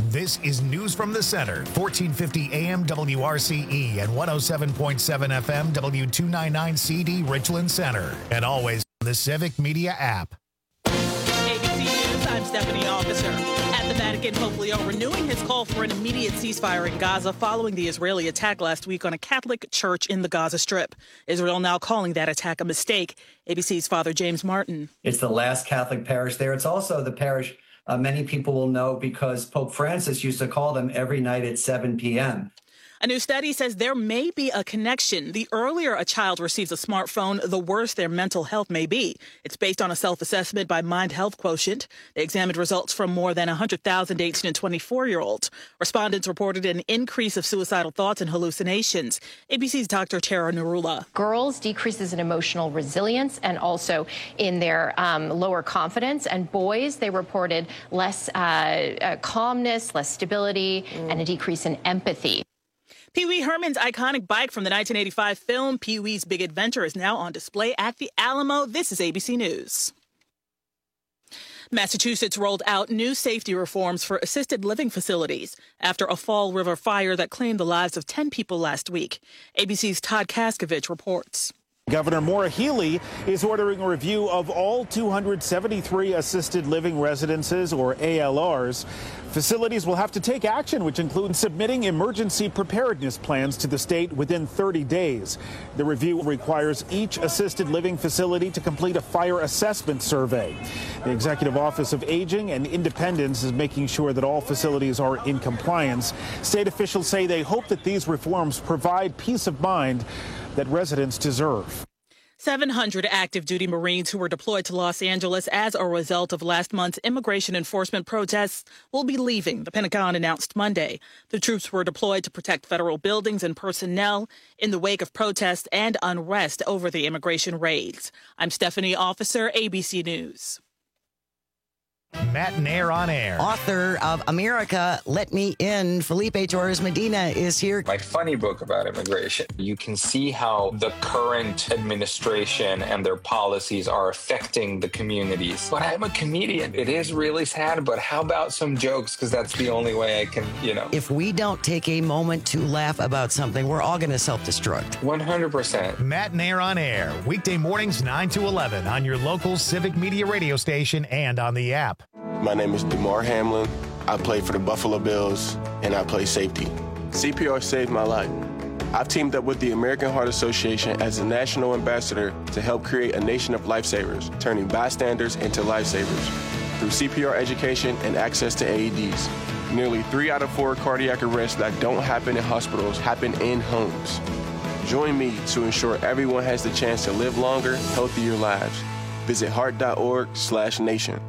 This is News from the Center, 1450 AM WRCE and 107.7 FM W299 CD Richland Center. And always on the Civic Media app. ABC News, I'm Stephanie Officer. At the Vatican, Pope Leo renewing his call for an immediate ceasefire in Gaza following the Israeli attack last week on a Catholic church in the Gaza Strip. Israel now calling that attack a mistake. ABC's Father James Martin. It's the last Catholic parish there. It's also the parish many people will know because Pope Francis used to call them every night at 7 p.m. A new study says there may be a connection. The earlier a child receives a smartphone, the worse their mental health may be. It's based on a self-assessment by Mind Health Quotient. They examined results from more than 100,000 18 and 24-year-olds. Respondents reported an increase of suicidal thoughts and hallucinations. ABC's Dr. Tara Narula. Girls decreases in emotional resilience and also in their lower confidence. And boys, they reported less calmness, less stability, and a decrease in empathy. Pee Wee Herman's iconic bike from the 1985 film Pee Wee's Big Adventure is now on display at the Alamo. This is ABC News. Massachusetts rolled out new safety reforms for assisted living facilities after a Fall River fire that claimed the lives of 10 people last week. ABC's Todd Kaskovich reports. Governor Maura Healey is ordering a review of all 273 assisted living residences, or ALRs. Facilities will have to take action, which includes submitting emergency preparedness plans to the state within 30 days. The review requires each assisted living facility to complete a fire assessment survey. The Executive Office of Aging and Independence is making sure that all facilities are in compliance. State officials say they hope that these reforms provide peace of mind that residents deserve. 700 active duty Marines who were deployed to Los Angeles as a result of last month's immigration enforcement protests will be leaving, the Pentagon announced Monday. The troops were deployed to protect federal buildings and personnel in the wake of protests and unrest over the immigration raids. I'm Stephanie Officer, ABC News. Matt Nair on air. Author of America, Let Me In, Felipe Torres Medina is here. My funny book about immigration. You can see how the current administration and their policies are affecting the communities. But I'm a comedian. It is really sad, but how about some jokes? Because that's the only way I can, If we don't take a moment to laugh about something, we're all going to self-destruct. 100%. Matt Nair on air, weekday mornings 9 to 11 on your local Civic Media radio station and on the app. My name is DeMar Hamlin. I play for the Buffalo Bills, and I play safety. CPR saved my life. I've teamed up with the American Heart Association as a national ambassador to help create a nation of lifesavers, turning bystanders into lifesavers. Through CPR education and access to AEDs, nearly 3 out of 4 cardiac arrests that don't happen in hospitals happen in homes. Join me to ensure everyone has the chance to live longer, healthier lives. Visit heart.org/nation.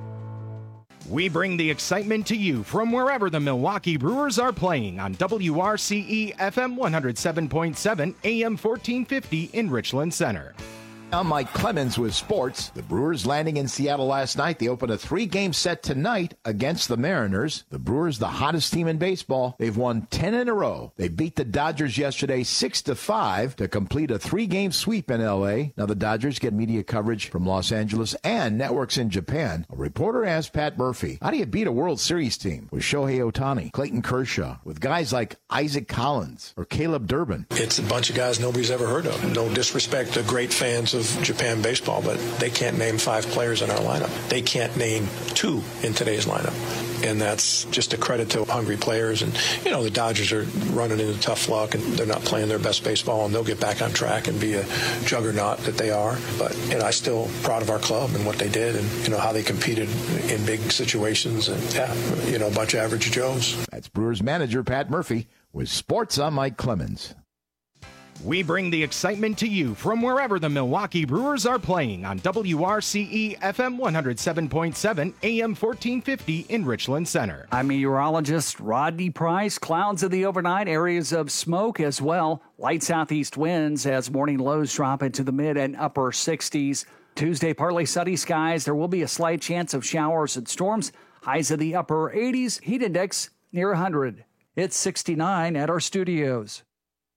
We bring the excitement to you from wherever the Milwaukee Brewers are playing on WRCE FM 107.7 AM 1450 in Richland Center. I'm Mike Clemens with sports. The Brewers landing in Seattle last night. They open a 3-game set tonight against the Mariners. The Brewers, the hottest team in baseball. They've won 10 in a row. They beat the Dodgers yesterday 6-5 to complete a 3-game sweep in L.A. Now the Dodgers get media coverage from Los Angeles and networks in Japan. A reporter asked Pat Murphy, how do you beat a World Series team with Shohei Ohtani, Clayton Kershaw, with guys like Isaac Collins or Caleb Durbin? It's a bunch of guys nobody's ever heard of. No disrespect to great fans of Japan baseball, but they can't name 5 players in our lineup. They can't name 2 in today's lineup. And that's just a credit to hungry players. And, the Dodgers are running into tough luck, and they're not playing their best baseball, and they'll get back on track and be a juggernaut that they are. But, I'm still proud of our club and what they did and, how they competed in big situations. And, a bunch of average Joes. That's Brewers manager Pat Murphy with sports. I'm Mike Clemens. We bring the excitement to you from wherever the Milwaukee Brewers are playing on WRCE FM 107.7 AM 1450 in Richland Center. I'm meteorologist Rodney Price. Clouds in the overnight, areas of smoke as well. Light southeast winds as morning lows drop into the mid and upper 60s. Tuesday, partly sunny skies. There will be a slight chance of showers and storms. Highs in the upper 80s. Heat index near 100. It's 69 at our studios.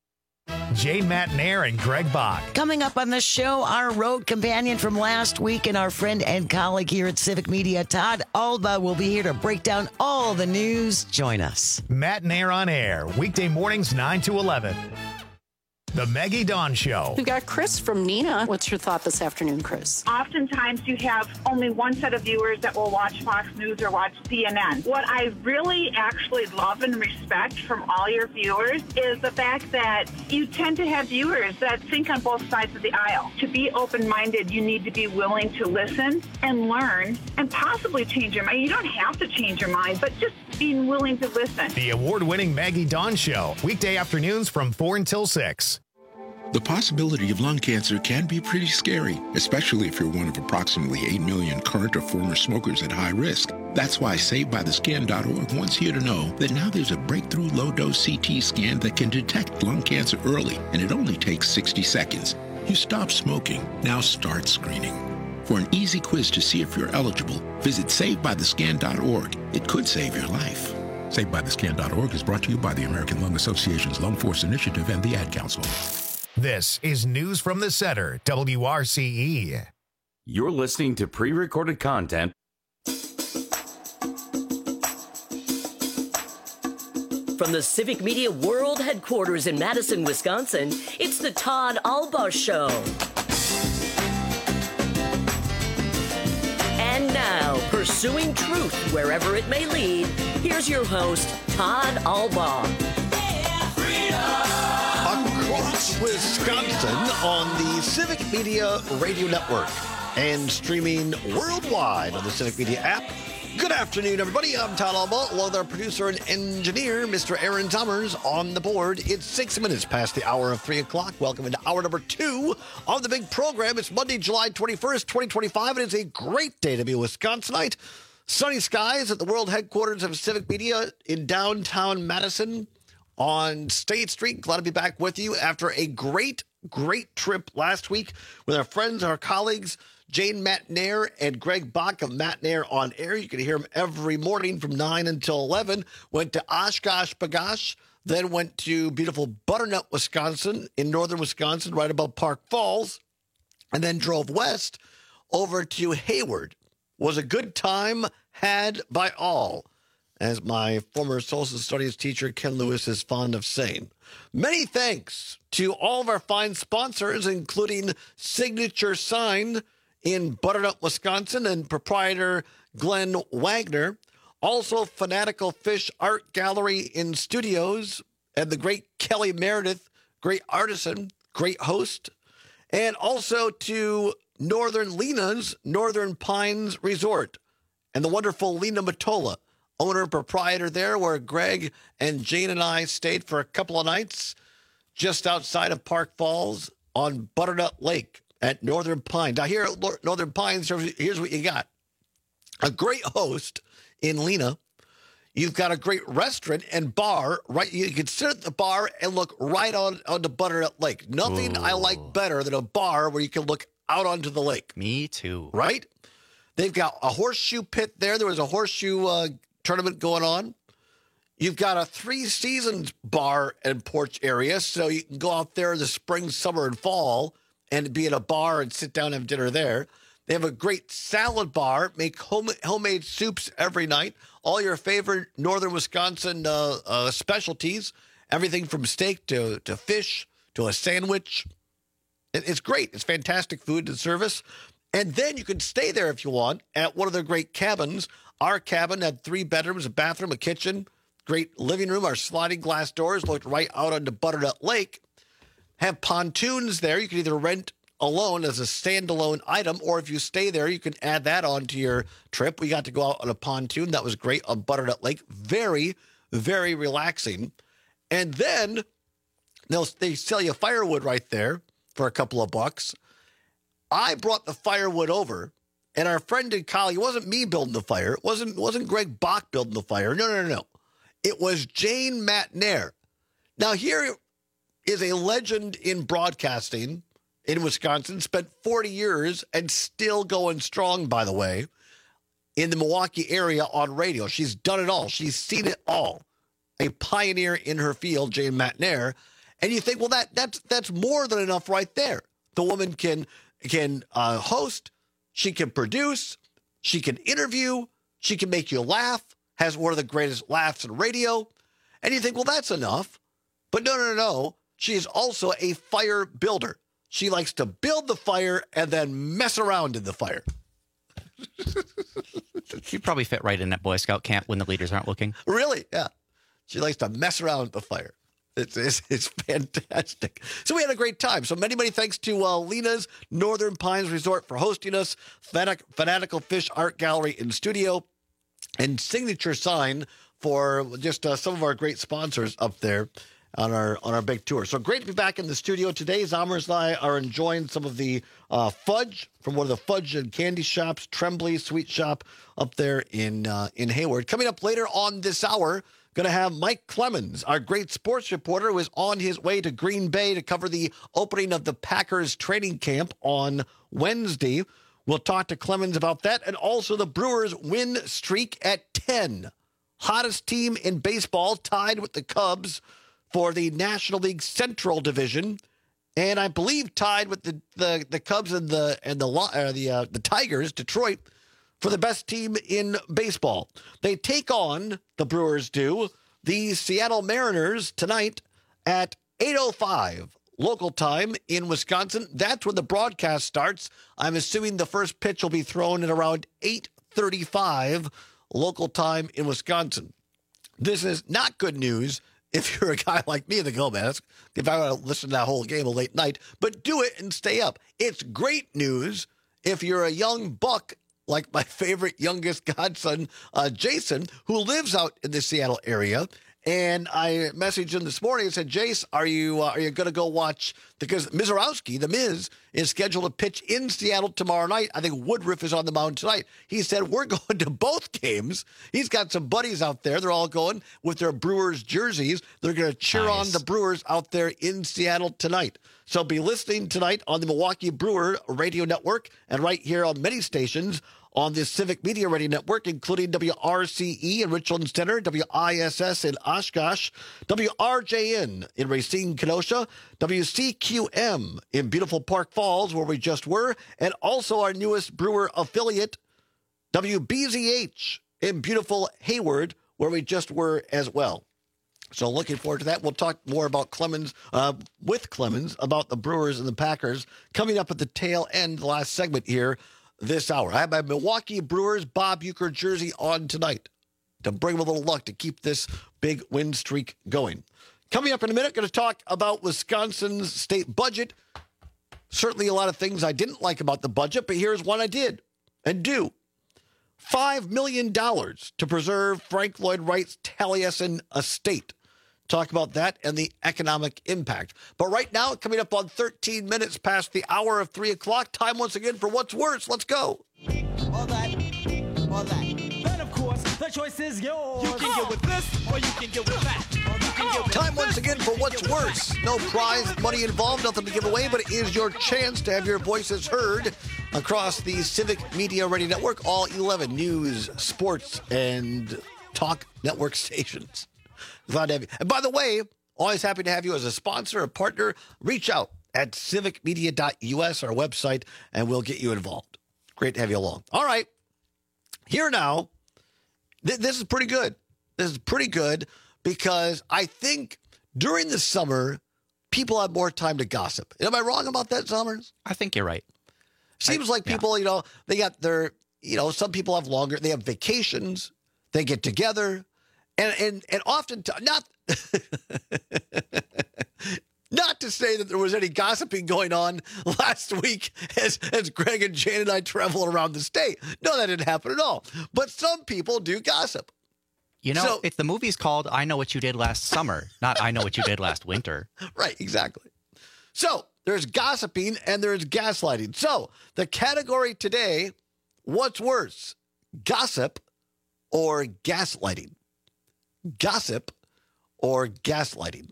Jane Matnair and Greg Bach. Coming up on the show, our road companion from last week and our friend and colleague here at Civic Media, Todd Alba, will be here to break down all the news. Join us. Matnair on air, weekday mornings 9 to 11. The Maggie Dawn Show. We've got Chris from Neenah. What's your thought this afternoon, Chris? Oftentimes you have only one set of viewers that will watch Fox News or watch CNN. What I really actually love and respect from all your viewers is the fact that you tend to have viewers that think on both sides of the aisle. To be open-minded, you need to be willing to listen and learn and possibly change your mind. You don't have to change your mind, but just being willing to listen. The award-winning Maggie Dawn Show, weekday afternoons from 4 until 6. The possibility of lung cancer can be pretty scary, especially if you're one of approximately 8 million current or former smokers at high risk. That's why SaveByTheScan.org wants you to know that now there's a breakthrough low-dose CT scan that can detect lung cancer early, and it only takes 60 seconds. You stop smoking, now start screening. For an easy quiz to see if you're eligible, visit SaveByTheScan.org. It could save your life. SaveByTheScan.org is brought to you by the American Lung Association's Lung Force Initiative and the Ad Council. This is News from the Center, WRCE. You're listening to pre-recorded content from the Civic Media World Headquarters in Madison, Wisconsin. It's the Todd Alba Show. And now, pursuing truth wherever it may lead, here's your host, Todd Alba. Across Wisconsin on the Civic Media Radio Network and streaming worldwide on the Civic Media app. Good afternoon, everybody. I'm Todd Alba, along with our producer and engineer, Mr. Aaron Summers, on the board. It's 6 minutes past the hour of 3 o'clock. Welcome into hour number 2 of the big program. It's Monday, July 21st, 2025. It is a great day to be a Wisconsinite. Sunny skies at the world headquarters of Civic Media in downtown Madison on State Street. Glad to be back with you after a great trip last week with our friends, our colleagues, Jane Matnair and Greg Bach of Matnair on Air. You can hear them every morning from 9 until 11. Went to Oshkosh B'gosh, then went to beautiful Butternut, Wisconsin, in northern Wisconsin, right above Park Falls, and then drove west over to Hayward. Was a good time had by all, as my former social studies teacher, Ken Lewis, is fond of saying. Many thanks to all of our fine sponsors, including Signature Sign in Butternut, Wisconsin, and proprietor Glenn Wagner. Also, Fanatical Fish Art Gallery in Studios, and the great Kelly Meredith, great artisan, great host. And also to Northern Lena's Northern Pines Resort, and the wonderful Lena Matola, owner and proprietor there, where Greg and Jane and I stayed for a couple of nights just outside of Park Falls on Butternut Lake at Northern Pines. Now here at Northern Pines, here's what you got. A great host in Lena. You've got a great restaurant and bar, right? You can sit at the bar and look right onto Butternut Lake. Nothing I like better than a bar where you can look out onto the lake. Me too. Right? They've got a horseshoe pit there. There was a horseshoe tournament going on. You've got a Three Seasons bar and porch area, so you can go out there in the spring, summer, and fall and be at a bar and sit down and have dinner there. They have a great salad bar, make homemade soups every night, all your favorite northern Wisconsin specialties, everything from steak to fish to a sandwich. It's great. It's fantastic food and service. And then you can stay there if you want at one of their great cabins. Our cabin had 3 bedrooms, a bathroom, a kitchen, great living room. Our sliding glass doors looked right out onto Butternut Lake. Have pontoons there. You can either rent alone as a standalone item, or if you stay there, you can add that on to your trip. We got to go out on a pontoon. That was great on Butternut Lake. Very, very relaxing. And then they sell you firewood right there for a couple of bucks. I brought the firewood over, and our friend and colleague, it wasn't me building the fire. It wasn't Greg Bach building the fire. No. It was Jane Matnair. Now, here is a legend in broadcasting in Wisconsin, spent 40 years and still going strong, by the way, in the Milwaukee area on radio. She's done it all. She's seen it all. A pioneer in her field, Jane Matnair. And you think, well, that's more than enough right there. The woman can host, she can produce, she can interview, she can make you laugh, has one of the greatest laughs in radio. And you think, well, that's enough. But no. She is also a fire builder. She likes to build the fire and then mess around in the fire. She'd probably fit right in that Boy Scout camp when the leaders aren't looking. Really? Yeah. She likes to mess around with the fire. It's fantastic. So we had a great time. So many thanks to Lena's Northern Pines Resort for hosting us, Fanatical Fish Art Gallery in studio, and Signature Sign for just some of our great sponsors up there on our big tour. So great to be back in the studio today. Zommers and I are enjoying some of the fudge from one of the fudge and candy shops, Tremblay Sweet Shop up there in Hayward. Coming up later on this hour, going to have Mike Clemens, our great sports reporter, who is on his way to Green Bay to cover the opening of the Packers training camp on Wednesday. We'll talk to Clemens about that, and also the Brewers win streak at 10. Hottest team in baseball, tied with the Cubs for the National League Central Division, and I believe tied with the Cubs and the Tigers, Detroit, for the best team in baseball. They take on, the Brewers do, the Seattle Mariners tonight at 8:05 local time in Wisconsin. That's when the broadcast starts. I'm assuming the first pitch will be thrown at around 8:35 local time in Wisconsin. This is not good news if you're a guy like me in the Gomez, if I want to listen to that whole game a late night, but do it and stay up. It's great news if you're a young buck like my favorite youngest godson, Jason, who lives out in the Seattle area. And I messaged him this morning and said, Jace, are you going to go watch? Because Mizorowski, the Miz, is scheduled to pitch in Seattle tomorrow night. I think Woodruff is on the mound tonight. He said, we're going to both games. He's got some buddies out there. They're all going with their Brewers jerseys. They're going to cheer on the Brewers out there in Seattle tonight. So be listening tonight on the Milwaukee Brewer Radio Network and right here on many stations on the Civic Media Radio Network, including WRCE in Richland Center, WISS in Oshkosh, WRJN in Racine, Kenosha, WCQM in beautiful Park Falls, where we just were, and also our newest Brewer affiliate, WBZH in beautiful Hayward, where we just were as well. So looking forward to that. We'll talk more about Clemens, with Clemens, about the Brewers and the Packers coming up at the tail end, the last segment here this hour. I have my Milwaukee Brewers Bob Uecker jersey on tonight to bring them a little luck to keep this big win streak going. Coming up in a minute, going to talk about Wisconsin's state budget. Certainly a lot of things I didn't like about the budget, but here's one I did and do. $5 million to preserve Frank Lloyd Wright's Taliesin estate. Talk about that and the economic impact. But right now, coming up on 13 minutes past the hour of 3 o'clock, time once again for What's Worse. Let's go. All that. Then, of course, the choice is yours. You can get with this or you can get with that. Time once again for What's Worse. No prize money involved, nothing to give away, but it is your chance to have your voices heard across the Civic Media Radio Network, all 11 news, sports, and talk network stations. Glad to have you. And by the way, always happy to have you as a sponsor, a partner. Reach out at civicmedia.us, our website, and we'll get you involved. Great to have you along. All right. Here now, this is pretty good. This is pretty good because I think during the summer, people have more time to gossip. Am I wrong about that, Summers? I think you're right. Seems like people, they got their, some people have longer, they have vacations, they get together. And often, not to say that there was any gossiping going on last week as Greg and Jane and I travel around the state. No, that didn't happen at all. But some people do gossip. If the movie's called I Know What You Did Last Summer, not I Know What You Did Last Winter. Right, exactly. So there's gossiping and there's gaslighting. So the category today, what's worse, gossip or gaslighting? Gossip or gaslighting.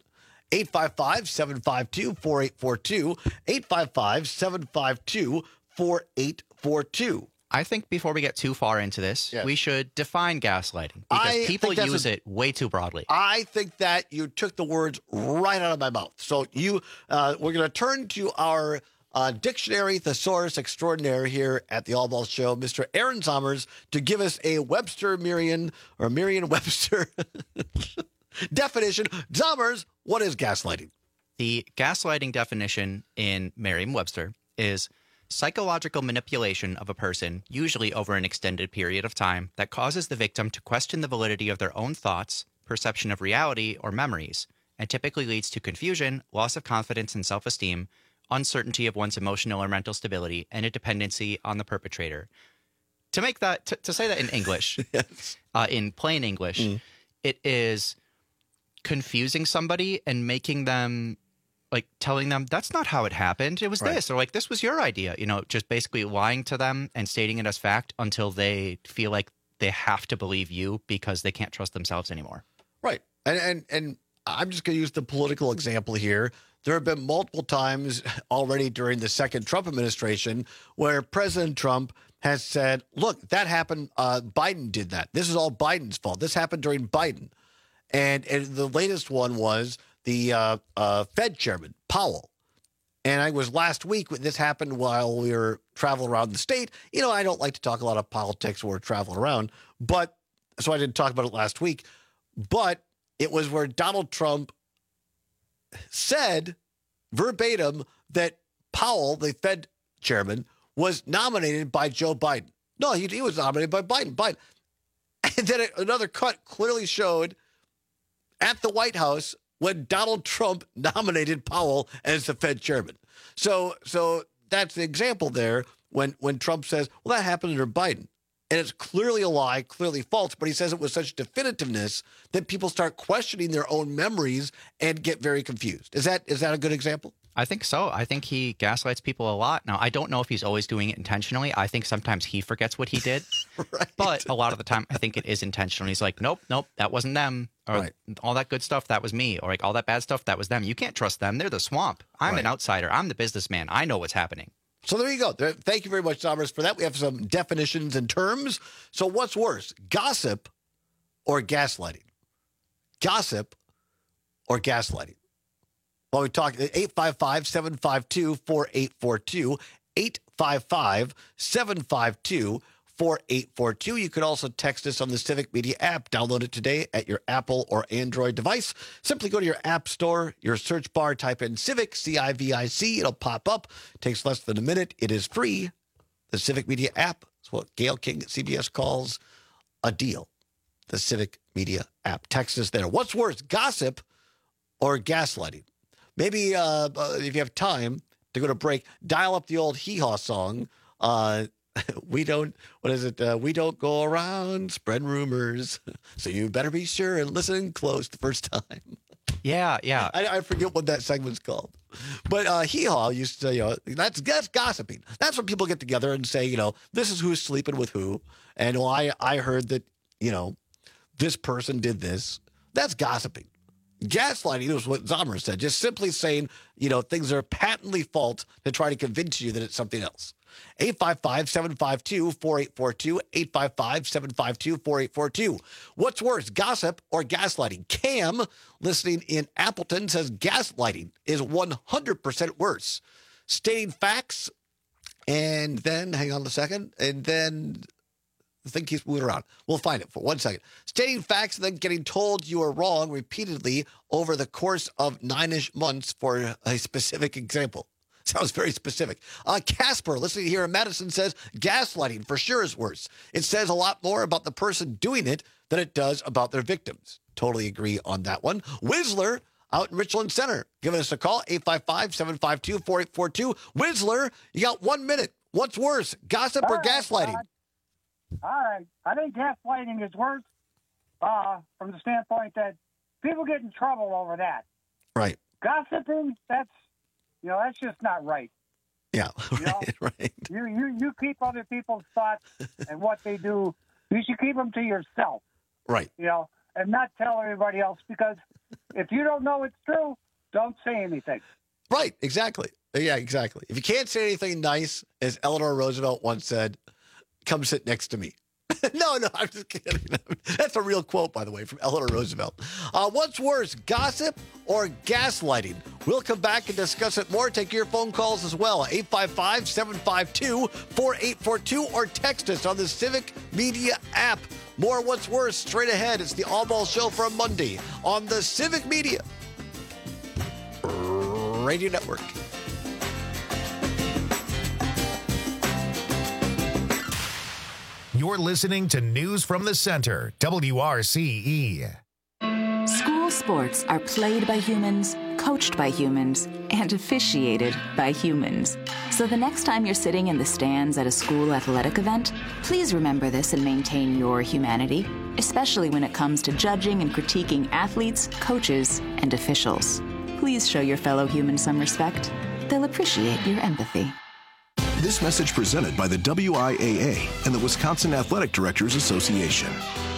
855-752-4842. 855-752-4842. I think before we get too far into this, we should define gaslighting because people use it way too broadly. I think that you took the words right out of my mouth. So we're going to turn to our dictionary thesaurus extraordinaire here at the All Ball Show, Mr. Aaron Zomers, to give us a Merriam-Webster definition. Zomers, what is gaslighting? The gaslighting definition in Merriam-Webster is psychological manipulation of a person, usually over an extended period of time, that causes the victim to question the validity of their own thoughts, perception of reality, or memories, and typically leads to confusion, loss of confidence and self-esteem, uncertainty of one's emotional or mental stability, and a dependency on the perpetrator. To make that, to say that in English, in plain English, it is confusing somebody and making them, like telling them that's not how it happened. It was this, or like this was your idea. Just basically lying to them and stating it as fact until they feel like they have to believe you because they can't trust themselves anymore. Right, and I'm just going to use the political example here. There have been multiple times already during the second Trump administration where President Trump has said, "Look, that happened. Biden did that. This is all Biden's fault. This happened during Biden." And the latest one was the Fed chairman, Powell. And I was last week when this happened while we were traveling around the state. I don't like to talk a lot of politics when we're traveling around, so I didn't talk about it last week. But it was where Donald Trump said verbatim that Powell, the Fed chairman, was nominated by Joe Biden. No, he was nominated by Biden. And then another cut clearly showed at the White House when Donald Trump nominated Powell as the Fed chairman. So that's the example there when Trump says, well, that happened under Biden. And it's clearly a lie, clearly false, but he says it with such definitiveness that people start questioning their own memories and get very confused. Is that a good example? I think so. I think he gaslights people a lot. Now, I don't know if he's always doing it intentionally. I think sometimes he forgets what he did. But a lot of the time, I think it is intentional. He's like, nope, that wasn't them. Or all that good stuff, that was me. Or like all that bad stuff, that was them. You can't trust them. They're the swamp. I'm an outsider. I'm the businessman. I know what's happening. So there you go. Thank you very much, Zomers, for that. We have some definitions and terms. So what's worse, gossip or gaslighting? Gossip or gaslighting? Well, we talk 855-752-4842, 855-752-4842. You can also text us on the Civic Media app. Download it today at your Apple or Android device. Simply go to your app store, your search bar, type in Civic, C-I-V-I-C. It'll pop up. It takes less than a minute. It is free. The Civic Media app is what Gail King at CBS calls a deal. The Civic Media app. Text us there. What's worse, gossip or gaslighting? Maybe if you have time to go to break, dial up the old Hee Haw song. We don't go around spreading rumors. So you better be sure and listen close the first time. Yeah. I forget what that segment's called. But Hee Haw used to say, that's gossiping. That's when people get together and say, this is who's sleeping with who. And I heard that, this person did this. That's gossiping. Gaslighting is what Zomer said, just simply saying, things are patently false to try to convince you that it's something else. 855-752-4842, 855-752-4842. What's worse, gossip or gaslighting? Cam, listening in Appleton, says gaslighting is 100% worse. Stating facts, and then, hang on a second, and then I think he's moving around. We'll find it for 1 second. Stating facts and then getting told you are wrong repeatedly over the course of 9-ish months for a specific example. Sounds very specific. Casper, listening here in Madison, says gaslighting for sure is worse. It says a lot more about the person doing it than it does about their victims. Totally agree on that one. Whistler out in Richland Center, giving us a call, 855-752-4842. Whistler, you got 1 minute. What's worse, gossip or gaslighting? All right. I think gaslighting is worse from the standpoint that people get in trouble over that. Right. Gossiping, that's just not right. Yeah, right. You keep other people's thoughts and what they do. You should keep them to yourself. Right. And not tell everybody else, because if you don't know it's true, don't say anything. Right, exactly. Yeah, exactly. If you can't say anything nice, as Eleanor Roosevelt once said, come sit next to me. No, I'm just kidding. That's a real quote, by the way, from Eleanor Roosevelt. What's worse, gossip or gaslighting? We'll come back and discuss it more. Take your phone calls as well. 855-752-4842 or text us on the Civic Media app. More What's Worse straight ahead. It's the Allball Show for Monday on the Civic Media Radio Network. You're listening to News from the Center, WRCE. School sports are played by humans, coached by humans, and officiated by humans. So the next time you're sitting in the stands at a school athletic event, please remember this and maintain your humanity, especially when it comes to judging and critiquing athletes, coaches, and officials. Please show your fellow humans some respect. They'll appreciate your empathy. This message presented by the WIAA and the Wisconsin Athletic Directors Association.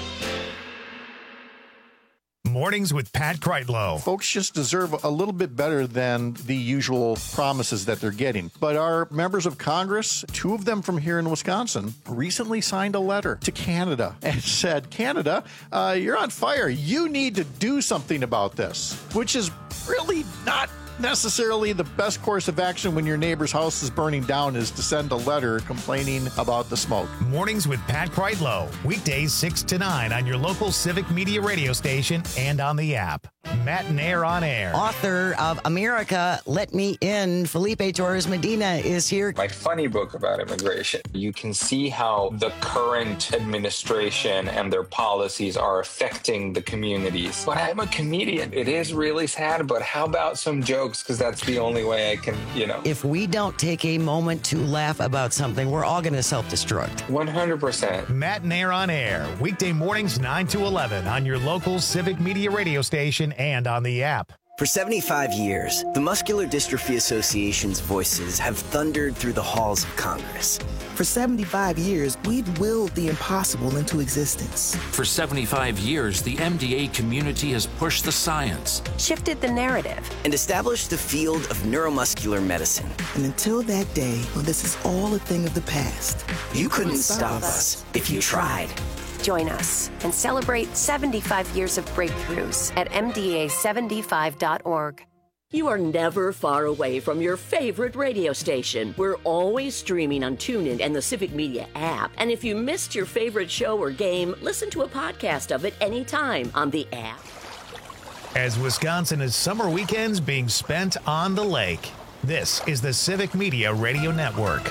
Mornings with Pat Kreitlow. Folks just deserve a little bit better than the usual promises that they're getting. But our members of Congress, 2 of them from here in Wisconsin, recently signed a letter to Canada and said, Canada, you're on fire. You need to do something about this, which is really not necessarily the best course of action when your neighbor's house is burning down, is to send a letter complaining about the smoke. Mornings with Pat Kreitlow. Weekdays 6 to 9 on your local Civic Media radio station and on the app. Matt and Air on Air. Author of America, Let Me In, Felipe Torres Medina is here. My funny book about immigration. You can see how the current administration and their policies are affecting the communities. But I'm a comedian. It is really sad, but how about some jokes? Because that's the only way I can, If we don't take a moment to laugh about something, we're all going to self-destruct. 100%. Matt and Air on Air. Weekday mornings 9 to 11 on your local Civic Media radio station and on the app. For 75 years, the Muscular Dystrophy Association's voices have thundered through the halls of Congress. For 75 years, we've willed the impossible into existence. For 75 years, the MDA community has pushed the science, shifted the narrative, and established the field of neuromuscular medicine. And until that day, when this is all a thing of the past, you couldn't stop us if you tried. Join us and celebrate 75 years of breakthroughs at MDA75.org. You are never far away from your favorite radio station. We're always streaming on TuneIn and the Civic Media app. And if you missed your favorite show or game, listen to a podcast of it anytime on the app. As Wisconsin is summer weekends being spent on the lake, this is the Civic Media Radio Network.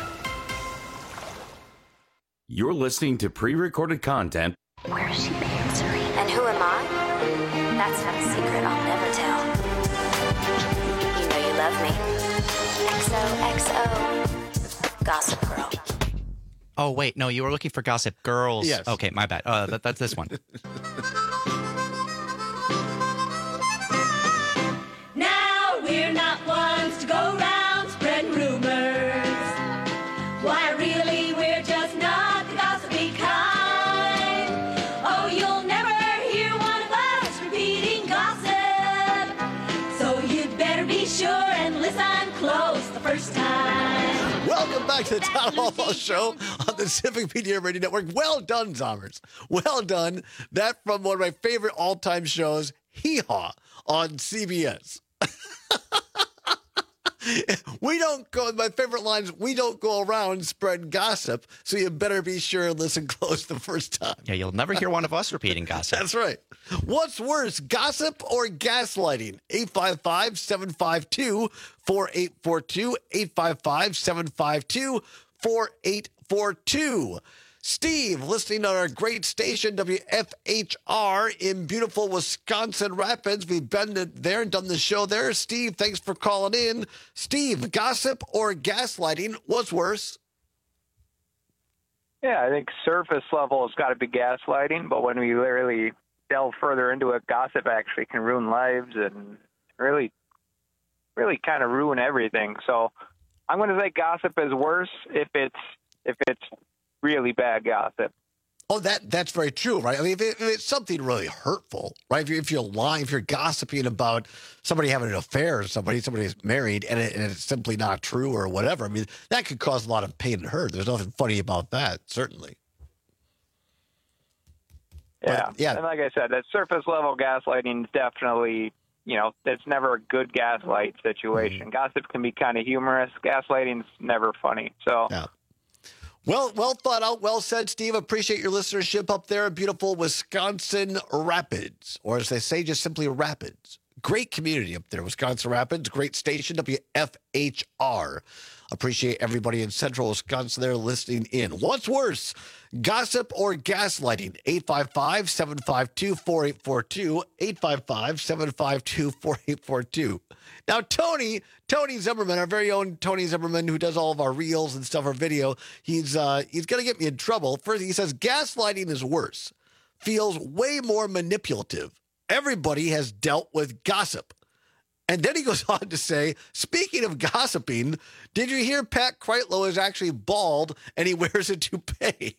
You're listening to pre-recorded content. Where is she answering? And who am I? That's not a secret I'll never tell. You know you love me. XOXO. Gossip Girl. Oh, wait. No, you were looking for Gossip Girls. Yes. Okay, my bad. That's this one. Now we're not ones to go around spreading rumors. Why, really, we're just not the gossipy kind. Oh, you'll never hear one of us repeating gossip. So you'd better be sure and listen close the first time. Welcome back to the Town Hall Show on the Civic Media Radio Network. Well done, Zombers. Well done. That from one of my favorite all-time shows, Hee Haw, on CBS. We don't go, my favorite lines, we don't go around spreading gossip, so you better be sure and listen close the first time. Yeah, you'll never hear one of us repeating gossip. That's right. What's worse, gossip or gaslighting? 855-752-4842, 855-752-4842. Steve, listening on our great station, WFHR, in beautiful Wisconsin Rapids. We've been there and done the show there. Steve, thanks for calling in. Steve, gossip or gaslighting, what's worse? Yeah, I think surface level has got to be gaslighting, but when we literally delve further into it, gossip actually can ruin lives and really kind of ruin everything. So I'm going to say gossip is worse if it's really bad gossip. Oh, that's very true, right? I mean, if it's something really hurtful, right? If you're lying, if you're gossiping about somebody having an affair or somebody's married, and it's simply not true or whatever, I mean, that could cause a lot of pain and hurt. There's nothing funny about that, certainly. Yeah. But, yeah. And like I said, that surface level gaslighting is definitely, it's never a good gaslight situation. Mm-hmm. Gossip can be kind of humorous. Gaslighting's never funny. So. Yeah. Well thought out, well said, Steve. Appreciate your listenership up there in beautiful Wisconsin Rapids, or as they say, just simply Rapids. Great community up there, Wisconsin Rapids. Great station, WFHR. Appreciate everybody in central Wisconsin there listening in. What's worse, gossip or gaslighting? 855-752-4842. 855-752-4842. Now, Tony Zimmerman, our very own Tony Zimmerman, who does all of our reels and stuff, our video, he's going to get me in trouble. First, he says, gaslighting is worse. Feels way more manipulative. Everybody has dealt with gossip. And then he goes on to say, speaking of gossiping, did you hear Pat Kreitlow is actually bald and he wears a toupee?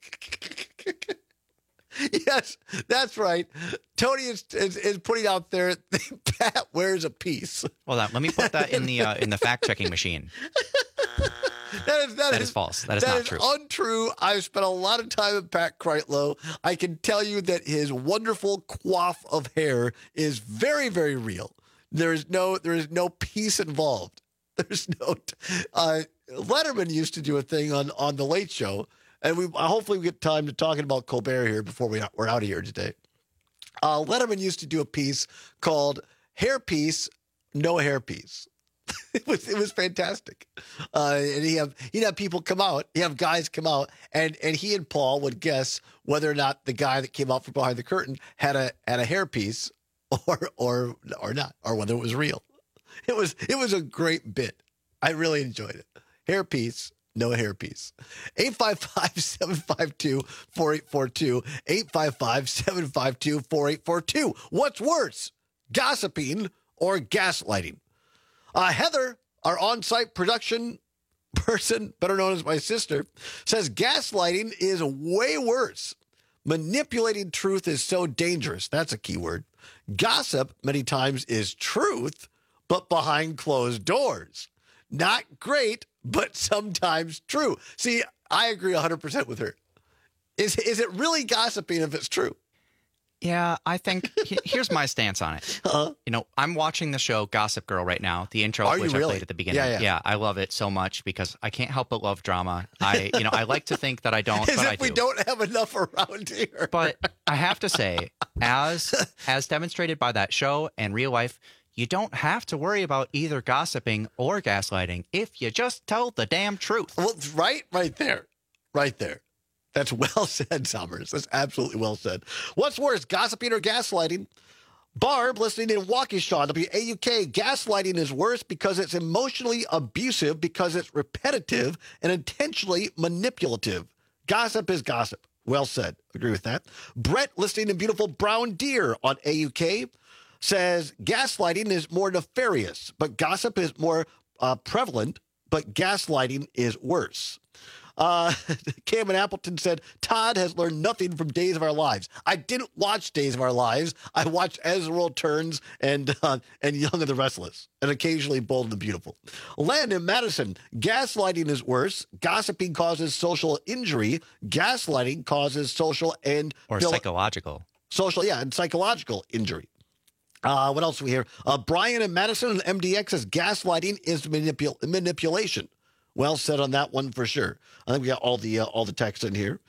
Yes, that's right. Tony is putting out there, Pat wears a piece. Hold on, let me put that in the fact-checking machine. That is false. That is not true. That is untrue. I've spent a lot of time with Pat Kreitlow. I can tell you that his wonderful coif of hair is very, very real. There is no piece involved. There's no. Letterman used to do a thing on the Late Show, and hopefully we get time to talking about Colbert here before we're out of here today. Letterman used to do a piece called "Hairpiece, No Hairpiece." It was fantastic, and he'd have people come out. He'd have guys come out, and he and Paul would guess whether or not the guy that came out from behind the curtain had a hairpiece. Or not, or whether it was real. It was a great bit. I really enjoyed it. Hairpiece, no hairpiece. 855-752-4842. 855-752-4842. What's worse, gossiping or gaslighting? Heather, our on-site production person, better known as my sister, says gaslighting is way worse. Manipulating truth is so dangerous. That's a key word. Gossip, many times, is truth, but behind closed doors. Not great, but sometimes true. See, I agree 100% with her. Is it really gossiping if it's true? Yeah, I think here's my stance on it. I'm watching the show Gossip Girl right now. The intro, which I played at the beginning. Yeah, I love it so much because I can't help but love drama. I like to think that I don't, but I do. We don't have enough around here. But I have to say, as demonstrated by that show and real life, you don't have to worry about either gossiping or gaslighting if you just tell the damn truth. Well, right there. That's well said, Summers. That's absolutely well said. What's worse, gossiping or gaslighting? Barb, listening in Waukesha, WAUK, gaslighting is worse because it's emotionally abusive, because it's repetitive and intentionally manipulative. Gossip is gossip. Well said. Agree with that. Brett, listening in beautiful Brown Deer on AUK, says gaslighting is more nefarious, but gossip is more prevalent, but gaslighting is worse. Cameron Appleton said, Todd has learned nothing from Days of Our Lives. I didn't watch Days of Our Lives. I watched As the World Turns and Young and the Restless, and occasionally Bold and the Beautiful. Landon Madison, gaslighting is worse. Gossiping causes social injury. Gaslighting causes social and psychological. And psychological injury. What else do we hear? Brian and Madison and MDX says gaslighting is manipulation. Well said on that one for sure. I think we got all the text in here.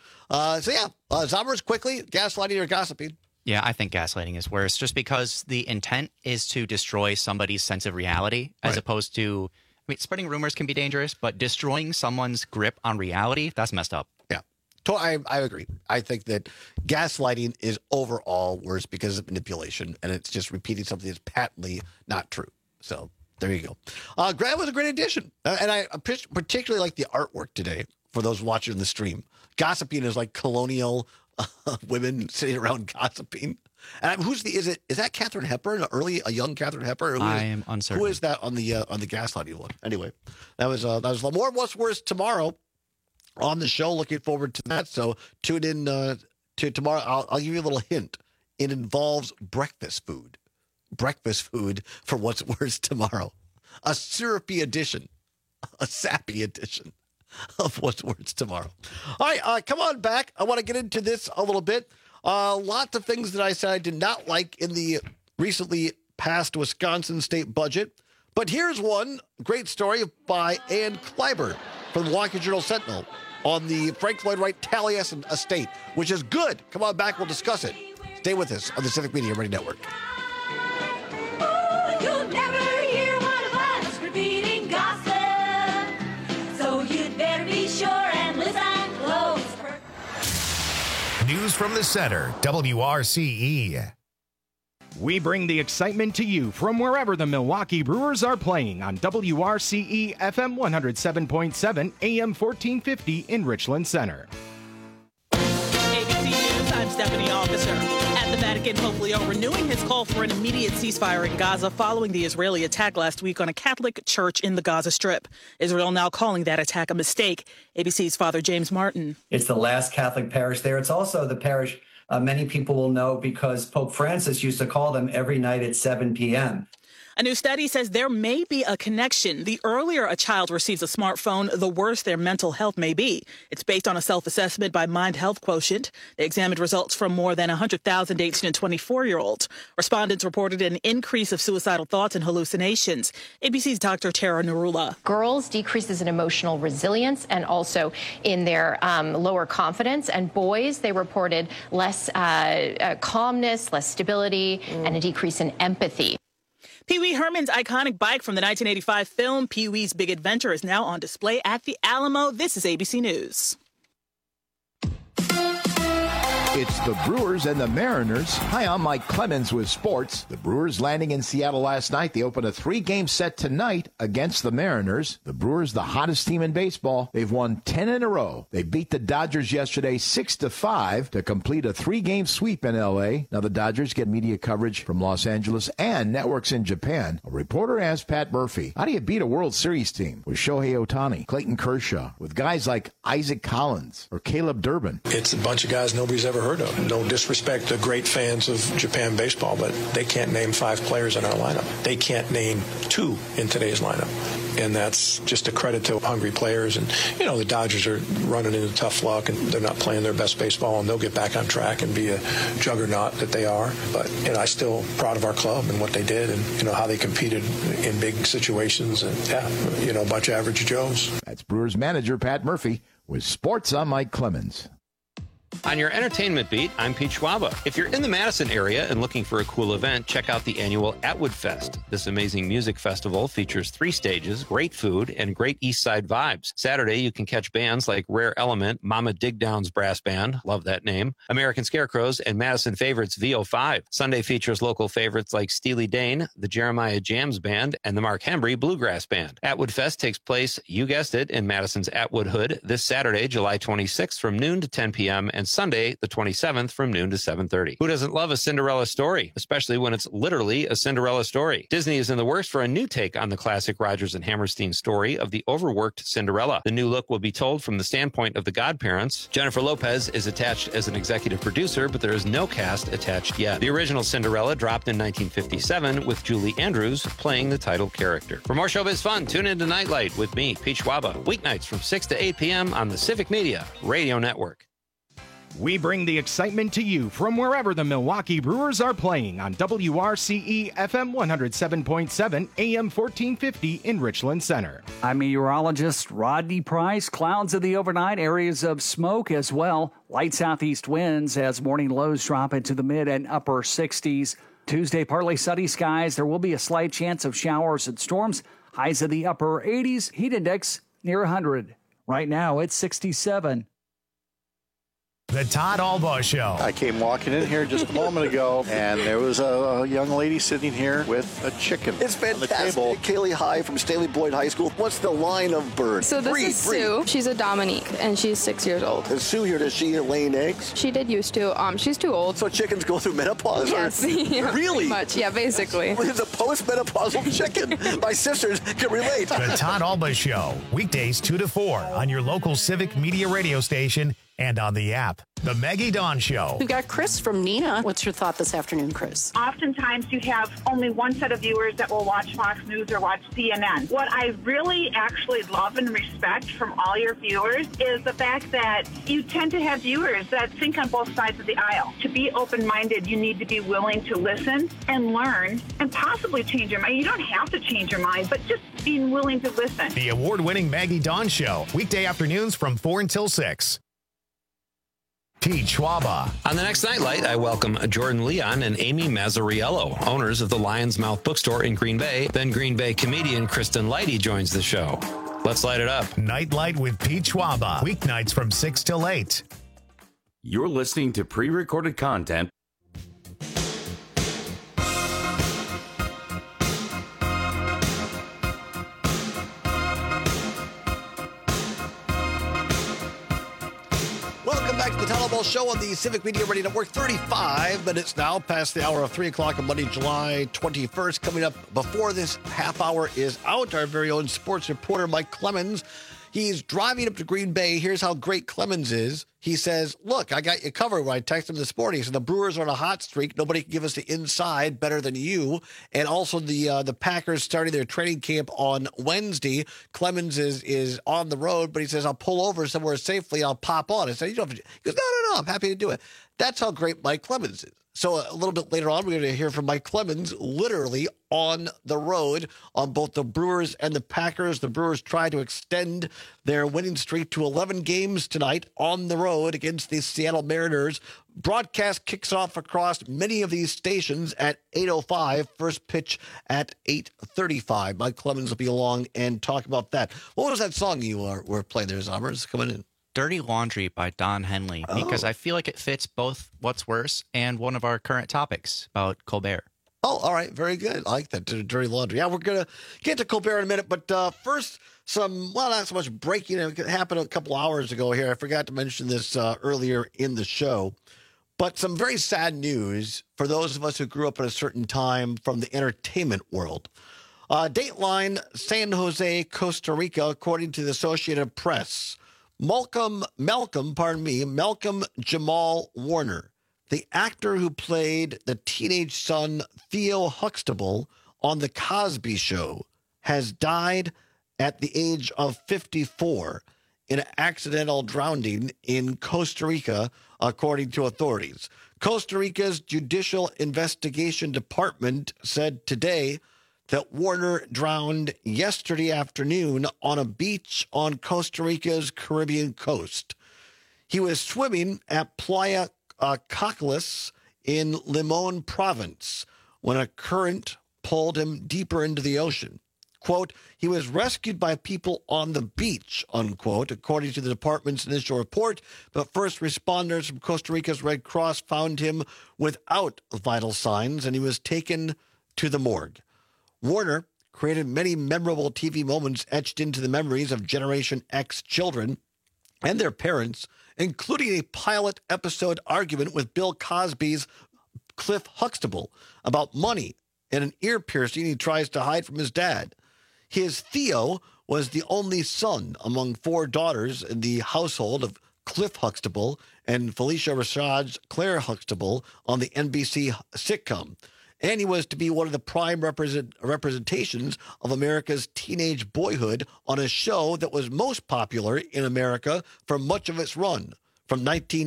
Zombers, quickly, gaslighting or gossiping? Yeah, I think gaslighting is worse just because the intent is to destroy somebody's sense of reality as opposed to, spreading rumors can be dangerous, but destroying someone's grip on reality, that's messed up. Yeah, I agree. I think that gaslighting is overall worse because of manipulation, and it's just repeating something that's patently not true. So there you go. Grant was a great addition. And I particularly like the artwork today for those watching the stream. Gossiping is like colonial women sitting around gossiping. And is that Katharine Hepburn, a young Katharine Hepburn? I am uncertain. Who is that on the gaslighting one? Anyway, that was more of What's Worse tomorrow. on the show. Looking forward to that. So tune in to tomorrow. I'll give you a little hint. It involves breakfast food. Breakfast food for What's Worse Tomorrow. A syrupy edition, a sappy edition of What's Worse Tomorrow. All right, come on back. I want to get into this a little bit. Lots of things that I said I did not like in the recently passed Wisconsin state budget. But here's one great story by Ann Kleiber from the Milwaukee Journal-Sentinel on the Frank Lloyd Wright Taliesin estate, which is good. Come on back. We'll discuss it. Stay with us on the Civic Media Radio Network. You'll never hear one of us repeating gossip, so you'd better be sure and listen close. News from the center, WRCE. We bring the excitement to you from wherever the Milwaukee Brewers are playing on WRCE FM 107.7 AM 1450 in Richland Center. ABC News, I'm Stephanie Officer. At the Vatican, Pope Leo renewing his call for an immediate ceasefire in Gaza following the Israeli attack last week on a Catholic church in the Gaza Strip. Israel now calling that attack a mistake. ABC's Father James Martin. It's the last Catholic parish there. It's also the parish many people will know because Pope Francis used to call them every night at 7 p.m. A new study says there may be a connection. The earlier a child receives a smartphone, the worse their mental health may be. It's based on a self-assessment by Mind Health Quotient. They examined results from more than 100,000 18 and 24-year-olds. Respondents reported an increase of suicidal thoughts and hallucinations. ABC's Dr. Tara Narula. Girls decreases in emotional resilience and also in their lower confidence. And boys, they reported less calmness, less stability, and a decrease in empathy. Pee Wee Herman's iconic bike from the 1985 film Pee Wee's Big Adventure is now on display at the Alamo. This is ABC News. It's the Brewers and the Mariners. Hi, I'm Mike Clemens with sports. The Brewers landing in Seattle last night. They open a 3-game set tonight against the Mariners. The Brewers, the hottest team in baseball. They've won 10 in a row. They beat the Dodgers yesterday 6-5 to complete a 3-game sweep in L.A. Now the Dodgers get media coverage from Los Angeles and networks in Japan. A reporter asked Pat Murphy, how do you beat a World Series team with Shohei Ohtani, Clayton Kershaw, with guys like Isaac Collins or Caleb Durbin? It's a bunch of guys nobody's ever heard of. No disrespect to great fans of Japan baseball, but they can't name 5 players in our lineup. They can't name 2 in today's lineup. And that's just a credit to hungry players. And, you know, the Dodgers are running into tough luck, and they're not playing their best baseball, and they'll get back on track and be a juggernaut that they are. But, you know, I'm still proud of our club and what they did and, you know, how they competed in big situations. And, yeah, you know, a bunch of average Joes. That's Brewers manager Pat Murphy with sports. I'm Mike Clemens. On your entertainment beat, I'm Pete Schwaba. If you're in the Madison area and looking for a cool event, check out the annual Atwood Fest. This amazing music festival features 3 stages, great food, and great East Side vibes. Saturday, you can catch bands like Rare Element, Mama Digdown's Brass Band, love that name, American Scarecrows, and Madison favorites VO5. Sunday features local favorites like Steely Dan, the Jeremiah Jams Band, and the Mark Hembry Bluegrass Band. Atwood Fest takes place, you guessed it, in Madison's Atwood Hood this Saturday, July 26th from noon to 10 p.m., and Sunday, the 27th, from noon to 7:30. Who doesn't love a Cinderella story, especially when it's literally a Cinderella story? Disney is in the works for a new take on the classic Rodgers and Hammerstein story of the overworked Cinderella. The new look will be told from the standpoint of the godparents. Jennifer Lopez is attached as an executive producer, but there is no cast attached yet. The original Cinderella dropped in 1957 with Julie Andrews playing the title character. For more showbiz fun, tune into Nightlight with me, Pete Schwaba, weeknights from 6 to 8 p.m. on the Civic Media Radio Network. We bring the excitement to you from wherever the Milwaukee Brewers are playing on WRCE FM 107.7 AM 1450 in Richland Center. I'm meteorologist Rodney Price. Clouds in the overnight, areas of smoke as well. Light southeast winds as morning lows drop into the mid and upper 60s. Tuesday, partly sunny skies. There will be a slight chance of showers and storms. Highs in the upper 80s. Heat index near 100. Right now, it's 67. The Todd Albaugh Show. I came walking in here just a moment ago, and there was a young lady sitting here with a chicken. It's fantastic. On the table. Kaylee High from Staley Boyd High School. What's the line of birds? So this is Sue. She's a Dominique, and she's 6 years old. Is Sue here? Does she laying eggs? She did used to. She's too old. So chickens go through menopause? Yes. Yeah, really? Pretty much. Yeah, basically. It's a postmenopausal chicken. My sisters can relate. The Todd Albaugh Show. Weekdays 2 to 4 on your local Civic Media radio station and on the app. The Maggie Dawn Show. We've got Chris from Neenah. What's your thought this afternoon, Chris? Oftentimes you have only one set of viewers that will watch Fox News or watch CNN. What I really actually love and respect from all your viewers is the fact that you tend to have viewers that think on both sides of the aisle. To be open-minded, you need to be willing to listen and learn and possibly change your mind. You don't have to change your mind, but just being willing to listen. The award-winning Maggie Dawn Show. Weekday afternoons from 4 until 6. Pete Schwaba. On the next Nightlight, I welcome Jordan Leon and Amy Mazzariello, owners of the Lion's Mouth Bookstore in Green Bay. Then Green Bay comedian Kristen Leidy joins the show. Let's light it up. Nightlight with Pete Schwaba. Weeknights from 6 till 8. You're listening to pre-recorded content. The Todd Albaugh Show on the Civic Media Radio Network. 35 minutes now past the hour of 3 o'clock on Monday, July 21st. Coming up before this half hour is out, our very own sports reporter, Mike Clemens. He's driving up to Green Bay. Here's how great Clemens is. He says, look, I got you covered. When I texted him this morning, he said the Brewers are on a hot streak. Nobody can give us the inside better than you. And also the Packers starting their training camp on Wednesday. Clemens is on the road, but he says, I'll pull over somewhere safely. I'll pop on. I said, you don't have to. He goes, no, I'm happy to do it. That's how great Mike Clemens is. So a little bit later on, we're going to hear from Mike Clemens literally on the road on both the Brewers and the Packers. The Brewers try to extend their winning streak to 11 games tonight on the road against the Seattle Mariners. Broadcast kicks off across many of these stations at 8:05. First pitch at 8:35. Mike Clemens will be along and talk about that. What was that song you were playing there, Zommer? It's coming in. Dirty Laundry by Don Henley, because I feel like it fits both What's Worse and one of our current topics about Colbert. Oh, all right. Very good. I like that. Dirty Laundry. Yeah, we're going to get to Colbert in a minute. But first, not so much breaking. It happened a couple hours ago here. I forgot to mention this earlier in the show. But some very sad news for those of us who grew up at a certain time from the entertainment world. Dateline, San Jose, Costa Rica, according to the Associated Press. Malcolm Jamal Warner, the actor who played the teenage son Theo Huxtable on The Cosby Show, has died at the age of 54 in an accidental drowning in Costa Rica, according to authorities. Costa Rica's Judicial Investigation Department said today that Warner drowned yesterday afternoon on a beach on Costa Rica's Caribbean coast. He was swimming at Playa Cocles in Limon province when a current pulled him deeper into the ocean. Quote, he was rescued by people on the beach, unquote, according to the department's initial report, but first responders from Costa Rica's Red Cross found him without vital signs, and he was taken to the morgue. Warner created many memorable TV moments etched into the memories of Generation X children and their parents, including a pilot episode argument with Bill Cosby's Cliff Huxtable about money and an ear piercing he tries to hide from his dad. His Theo was the only son among 4 daughters in the household of Cliff Huxtable and Felicia Rashad's Claire Huxtable on the NBC sitcom. And he was to be one of the prime representations of America's teenage boyhood on a show that was most popular in America for much of its run, from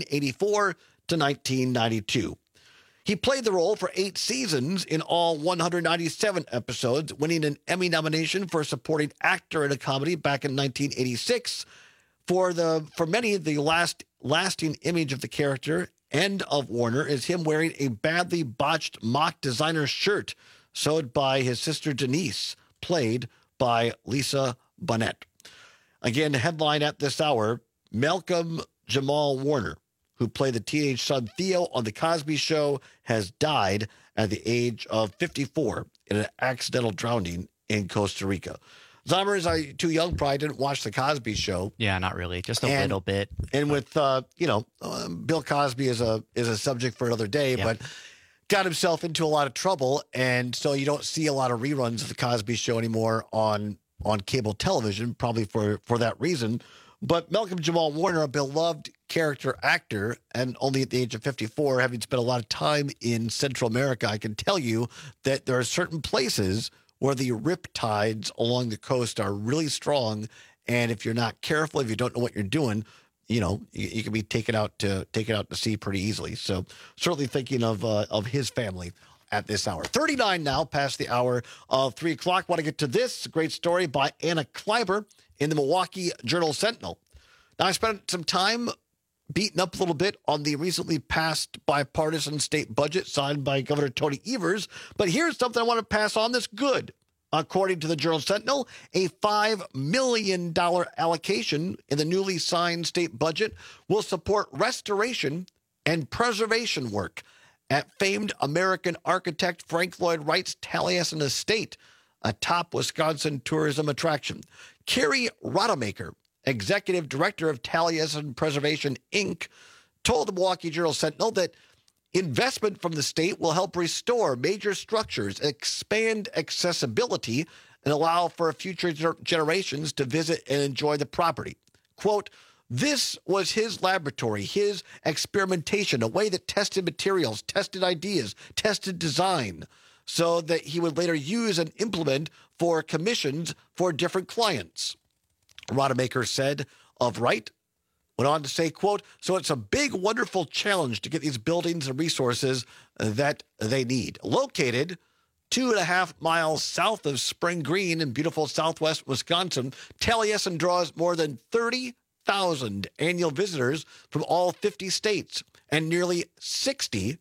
1984 to 1992. He played the role for 8 seasons in all 197 episodes, winning an Emmy nomination for supporting actor in a comedy back in 1986. For many, the lasting image of the character and of Warner is him wearing a badly botched mock designer shirt sewed by his sister Denise, played by Lisa Bonet. Again, headline at this hour, Malcolm Jamal Warner, who played the teenage son Theo on The Cosby Show, has died at the age of 54 in an accidental drowning in Costa Rica. Zombers, too young, probably didn't watch The Cosby Show. Yeah, not really. Just a little bit. And with, Bill Cosby is a subject for another day, but got himself into a lot of trouble. And so you don't see a lot of reruns of The Cosby Show anymore on cable television, probably for that reason. But Malcolm Jamal Warner, a beloved character actor, and only at the age of 54, having spent a lot of time in Central America, I can tell you that there are certain places where the rip tides along the coast are really strong. And if you're not careful, if you don't know what you're doing, you can be taken out to sea pretty easily. So certainly thinking of his family at this hour. 39 now, past the hour of 3 o'clock. Want to get to this great story by Anna Kleiber in the Milwaukee Journal-Sentinel. Now, I spent some time beating up a little bit on the recently passed bipartisan state budget signed by Governor Tony Evers, but here's something I want to pass on that's good. According to the Journal-Sentinel, a $5 million allocation in the newly signed state budget will support restoration and preservation work at famed American architect Frank Lloyd Wright's Taliesin Estate, a top Wisconsin tourism attraction. Carrie Rodemaker, executive director of Taliesin Preservation, Inc., told the Milwaukee Journal-Sentinel that investment from the state will help restore major structures, expand accessibility, and allow for future generations to visit and enjoy the property. Quote, "This was his laboratory, his experimentation, a way that tested materials, tested ideas, tested design, so that he would later use and implement for commissions for different clients." Rodemaker said of Wright, went on to say, quote, "So it's a big, wonderful challenge to get these buildings and resources that they need." Located 2.5 miles south of Spring Green in beautiful southwest Wisconsin, Taliesin draws more than 30,000 annual visitors from all 50 states and nearly 60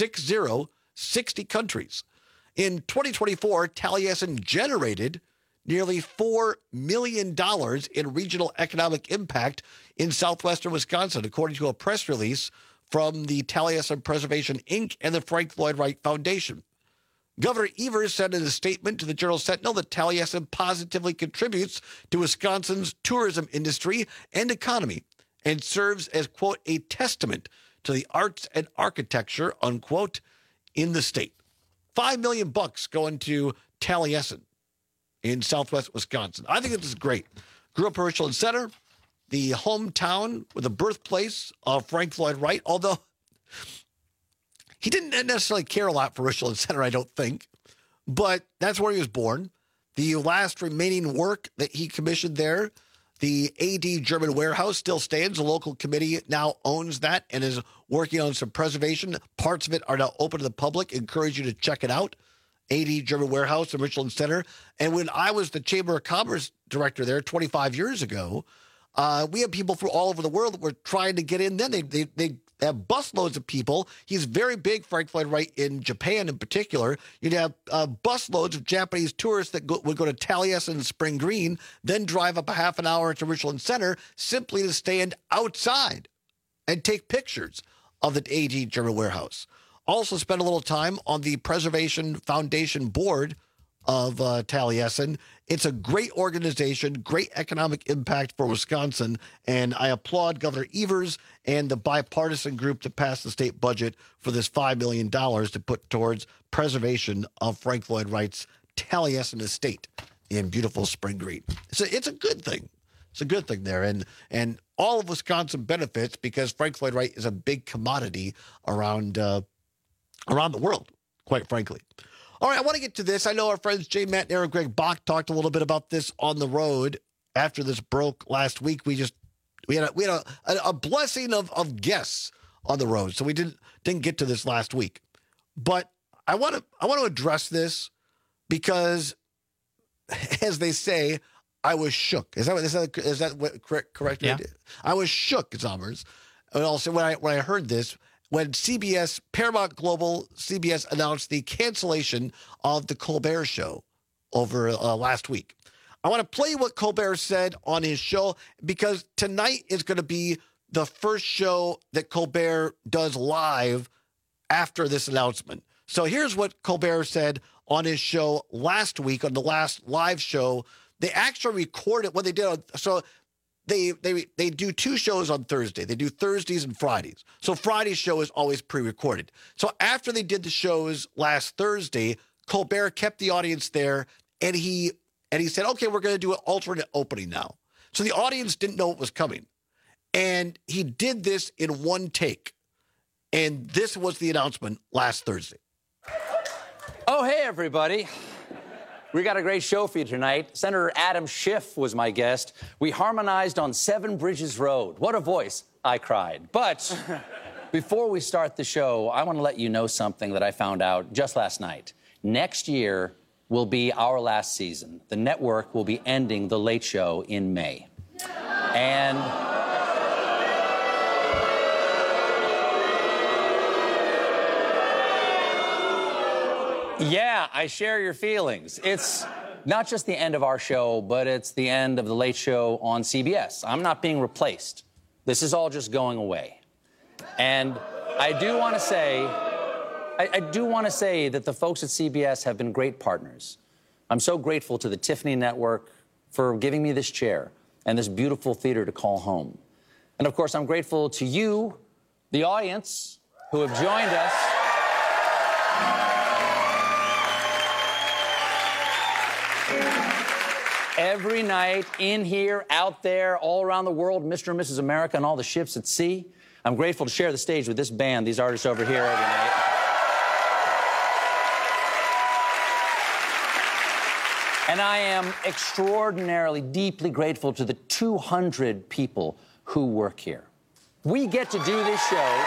countries. In 2024, Taliesin generated nearly $4 million in regional economic impact in southwestern Wisconsin, according to a press release from the Taliesin Preservation, Inc. and the Frank Lloyd Wright Foundation. Governor Evers said in a statement to the Journal-Sentinel that Taliesin positively contributes to Wisconsin's tourism industry and economy and serves as, quote, "a testament to the arts and architecture," unquote, in the state. $5 million going to Taliesin in southwest Wisconsin. I think this is great. Grew up in Richland Center, the hometown with the birthplace of Frank Lloyd Wright, although he didn't necessarily care a lot for Richland Center, I don't think, but that's where he was born. The last remaining work that he commissioned there, the AD German Warehouse, still stands. The local committee now owns that and is working on some preservation. Parts of it are now open to the public. Encourage you to check it out. AD German Warehouse in Richland Center. And when I was the Chamber of Commerce director there 25 years ago, we had people from all over the world that were trying to get in. Then they have busloads of people. He's very big, Frank Lloyd Wright, in Japan in particular. You'd have busloads of Japanese tourists that would go to Taliesin and Spring Green, then drive up a half an hour to Richland Center simply to stand outside and take pictures of the AD German Warehouse. Also spent a little time on the Preservation Foundation board of Taliesin. It's a great organization, great economic impact for Wisconsin, and I applaud Governor Evers and the bipartisan group that passed the state budget for this $5 million to put towards preservation of Frank Lloyd Wright's Taliesin Estate in beautiful Spring Green. So it's a good thing. It's a good thing there, and all of Wisconsin benefits because Frank Lloyd Wright is a big commodity around the world, quite frankly. All right, I want to get to this. I know our friends Jay Matt and Aaron Greg Bach talked a little bit about this on the road after this broke last week. We had a blessing of guests on the road, so we didn't get to this last week. But I want to address this because, as they say, I was shook. Is that what correct? Yeah. I was shook, Zombers. And also when I heard this, when Paramount Global, CBS announced the cancellation of the Colbert Show over last week. I want to play what Colbert said on his show because tonight is going to be the first show that Colbert does live after this announcement. So here's what Colbert said on his show last week, on the last live show. They actually recorded what they did. So they do 2 shows on Thursday. They do Thursdays and Fridays. So Friday's show is always pre-recorded. So after they did the shows last Thursday, Colbert kept the audience there, and he said, okay, we're going to do an alternate opening now. So the audience didn't know what was coming. And he did this in one take. And this was the announcement last Thursday. Oh, hey, everybody. We got a great show for you tonight. Senator Adam Schiff was my guest. We harmonized on 7 Bridges Road. What a voice. I cried. But before we start the show, I want to let you know something that I found out just last night. Next year will be our last season. The network will be ending The Late Show in May. And yeah, I share your feelings. It's not just the end of our show, but it's the end of The Late Show on CBS. I'm not being replaced. This is all just going away. And I do want to say that the folks at CBS have been great partners. I'm so grateful to the Tiffany Network for giving me this chair and this beautiful theater to call home. And of course, I'm grateful to you, the audience, who have joined us. Every night, in here, out there, all around the world, Mr. and Mrs. America and all the ships at sea. I'm grateful to share the stage with this band, these artists over here every night. And I am extraordinarily, deeply grateful to the 200 people who work here. We get to do this show.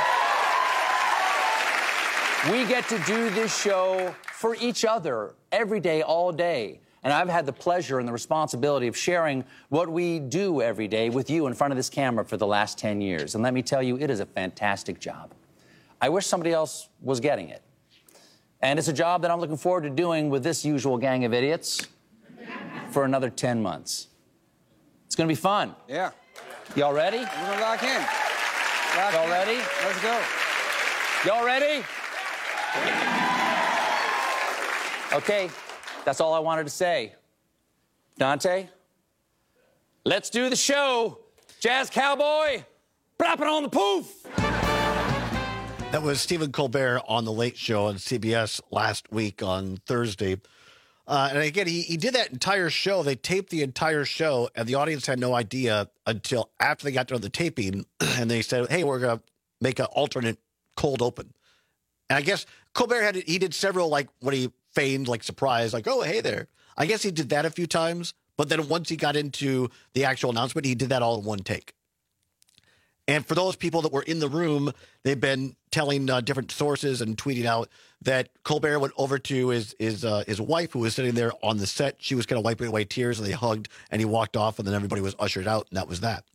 We get to do this show for each other every day, all day. And I've had the pleasure and the responsibility of sharing what we do every day with you in front of this camera for the last 10 years. And let me tell you, it is a fantastic job. I wish somebody else was getting it. And it's a job that I'm looking forward to doing with this usual gang of idiots for another 10 months. It's going to be fun. Yeah. Y'all ready? We're going to lock in. Y'all ready? Let's go. Y'all ready? Okay. That's all I wanted to say. Dante, let's do the show. Jazz Cowboy, dropping on the poof. That was Stephen Colbert on The Late Show on CBS last week on Thursday. And again, he did that entire show. They taped the entire show, and the audience had no idea until after they got done the taping, and they said, hey, we're going to make an alternate cold open. And I guess Colbert he did several, like, when he feigned, like, surprise, like, oh, hey there. I guess he did that a few times, but then once he got into the actual announcement, he did that all in one take. And for those people that were in the room, they've been telling different sources and tweeting out that Colbert went over to his wife, who was sitting there on the set. She was kind of wiping away tears, and they hugged, and he walked off, and then everybody was ushered out, and that was that.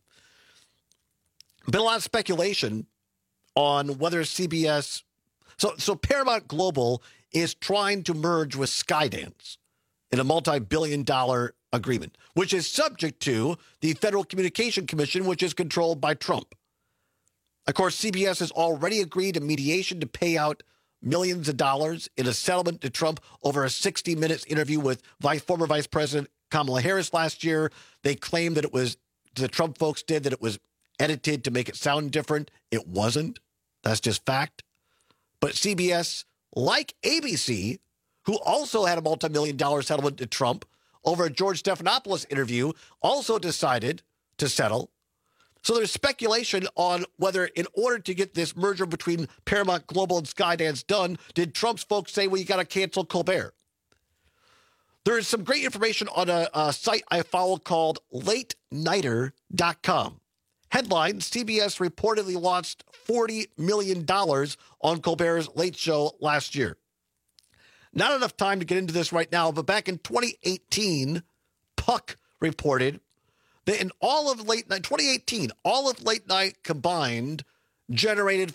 Been a lot of speculation on whether CBS... So Paramount Global is trying to merge with Skydance in a multi-billion-dollar agreement, which is subject to the Federal Communication Commission, which is controlled by Trump. Of course, CBS has already agreed to mediation to pay out millions of dollars in a settlement to Trump over a 60 Minutes interview with former Vice President Kamala Harris last year. They claimed that it was, the Trump folks did, that it was edited to make it sound different. It wasn't. That's just fact. But CBS, like ABC, who also had a multi-million-dollar settlement to Trump over a George Stephanopoulos interview, also decided to settle. So there's speculation on whether, in order to get this merger between Paramount Global and Skydance done, did Trump's folks say, well, you got to cancel Colbert? There is some great information on a site I follow called LateNighter.com. Headline, CBS reportedly lost $40 million on Colbert's Late Show last year. Not enough time to get into this right now, but back in 2018, Puck reported that in all of late night, 2018, all of late night combined generated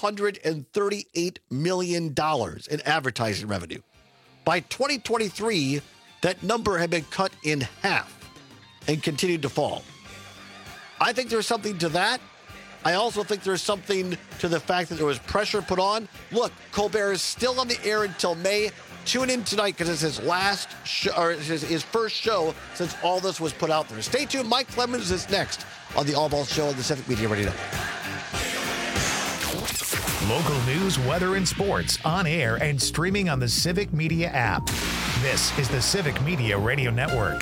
$438 million in advertising revenue. By 2023, that number had been cut in half and continued to fall. I think there's something to that. I also think there's something to the fact that there was pressure put on. Look, Colbert is still on the air until May. Tune in tonight because it's his last show, or his first show since all this was put out there. Stay tuned. Mike Clemens is next on the All Ball Show on the Civic Media Radio Network. Local news, weather, and sports on air and streaming on the Civic Media app. This is the Civic Media Radio Network.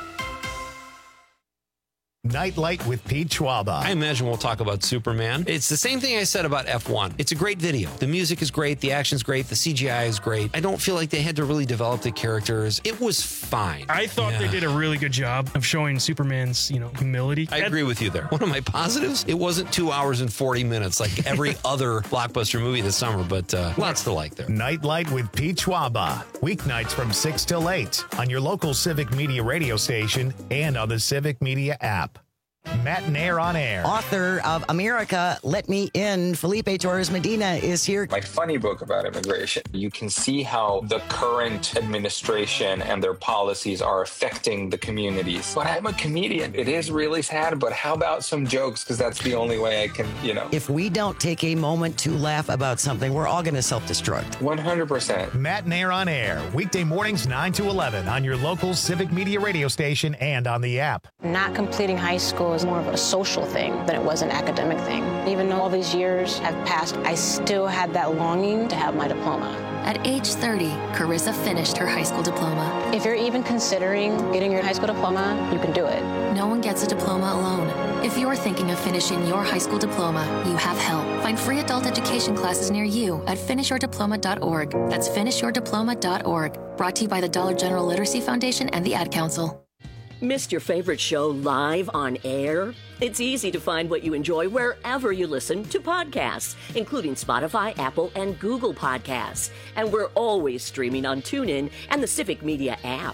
Nightlight with Pete Schwaba. I imagine we'll talk about Superman. It's the same thing I said about F1. It's a great video. The music is great. The action's great. The CGI is great. I don't feel like they had to really develop the characters. It was fine. I thought they did a really good job of showing Superman's, humility. I agree with you there. One of my positives, it wasn't 2 hours and 40 minutes like every other blockbuster movie this summer, but lots to like there. Nightlight with Pete Schwaba. Weeknights from 6 till 8 on your local Civic Media radio station and on the Civic Media app. Matt Nair on air. Author of America, Let Me In, Felipe Torres Medina is here. My funny book about immigration. You can see how the current administration and their policies are affecting the communities. But I'm a comedian. It is really sad, but how about some jokes? Because that's the only way I can, If we don't take a moment to laugh about something, we're all going to self-destruct. 100%. Matt Nair on air. Weekday mornings 9 to 11 on your local Civic Media radio station and on the app. Not completing high school is more of a social thing than it was an academic thing. Even though all these years have passed, I still had that longing to have my diploma. At age 30, Carissa finished her high school diploma. If you're even considering getting your high school diploma, you can do it. No one gets a diploma alone. If you're thinking of finishing your high school diploma, you have help. Find free adult education classes near you at finishyourdiploma.org. That's finishyourdiploma.org. Brought to you by the Dollar General Literacy Foundation and the Ad Council. Missed your favorite show live on air? It's easy to find what you enjoy wherever you listen to podcasts, including Spotify, Apple, and Google Podcasts. And we're always streaming on TuneIn and the Civic Media app.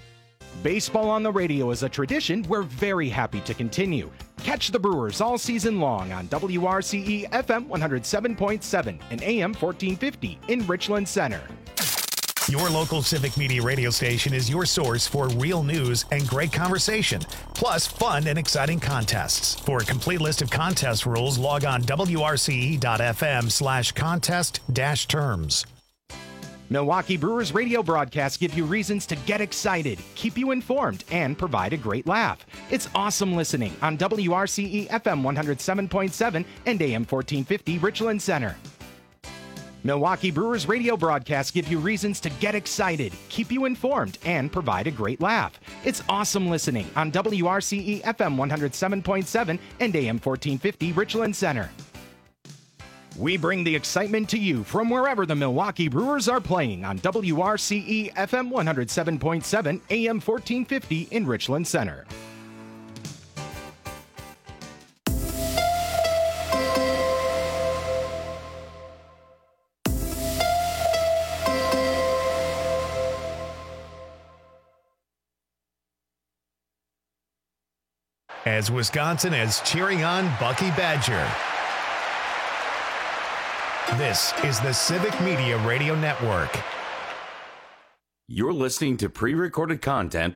Baseball on the radio is a tradition we're very happy to continue. Catch the Brewers all season long on WRCE FM 107.7 and AM 1450 in Richland Center. Your local Civic Media radio station is your source for real news and great conversation, plus fun and exciting contests. For a complete list of contest rules, log on wrce.fm/contest-terms. Milwaukee Brewers radio broadcasts give you reasons to get excited, keep you informed, and provide a great laugh. It's awesome listening on WRCE FM 107.7 and AM 1450 Richland Center. Milwaukee Brewers radio broadcasts give you reasons to get excited, keep you informed, and provide a great laugh. It's awesome listening on WRCE FM 107.7 and AM 1450 Richland Center. We bring the excitement to you from wherever the Milwaukee Brewers are playing on WRCE FM 107.7 AM 1450 in Richland Center. As Wisconsin is cheering on Bucky Badger. This is the Civic Media Radio Network. You're listening to pre-recorded content.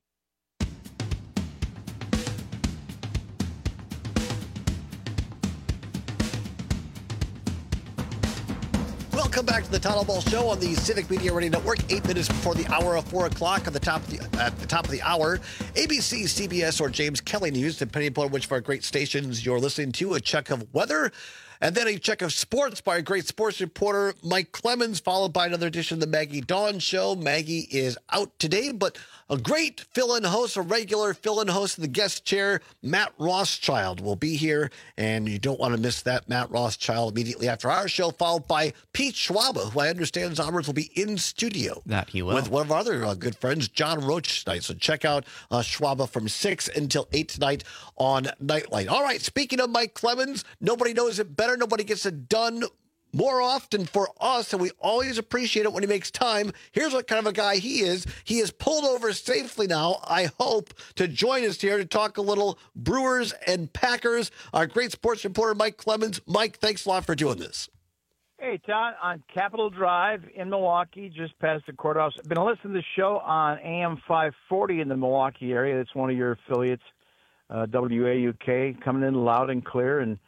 Welcome back to the Total Ball Show on the Civic Media Radio Network. 8 minutes before the hour of 4 o'clock at the top of the hour. ABC, CBS, or James Kelly News, depending upon which of our great stations you're listening to. A check of weather, and then a check of sports by a great sports reporter, Mike Clemens, followed by another edition of the Maggie Dawn Show. Maggie is out today, but a great fill-in host, a regular fill-in host in the guest chair, Matt Rothschild, will be here, and you don't want to miss that. Matt Rothschild immediately after our show, followed by Pete Schwaba, who I understand Zombers will be in studio. That he will. With one of our other good friends, John Roach, tonight. So check out Schwaba from 6 until 8 tonight on Nightlight. All right, speaking of Mike Clemens, nobody knows it better. Nobody gets it done more often for us, and we always appreciate it when he makes time. Here's what kind of a guy he is. He is pulled over safely now, I hope, to join us here to talk a little Brewers and Packers. Our great sports reporter, Mike Clemens. Mike, thanks a lot for doing this. Hey, Todd, on Capitol Drive in Milwaukee, just past the courthouse. I've been listening to the show on AM 540 in the Milwaukee area. It's one of your affiliates, WAUK, coming in loud and clear. And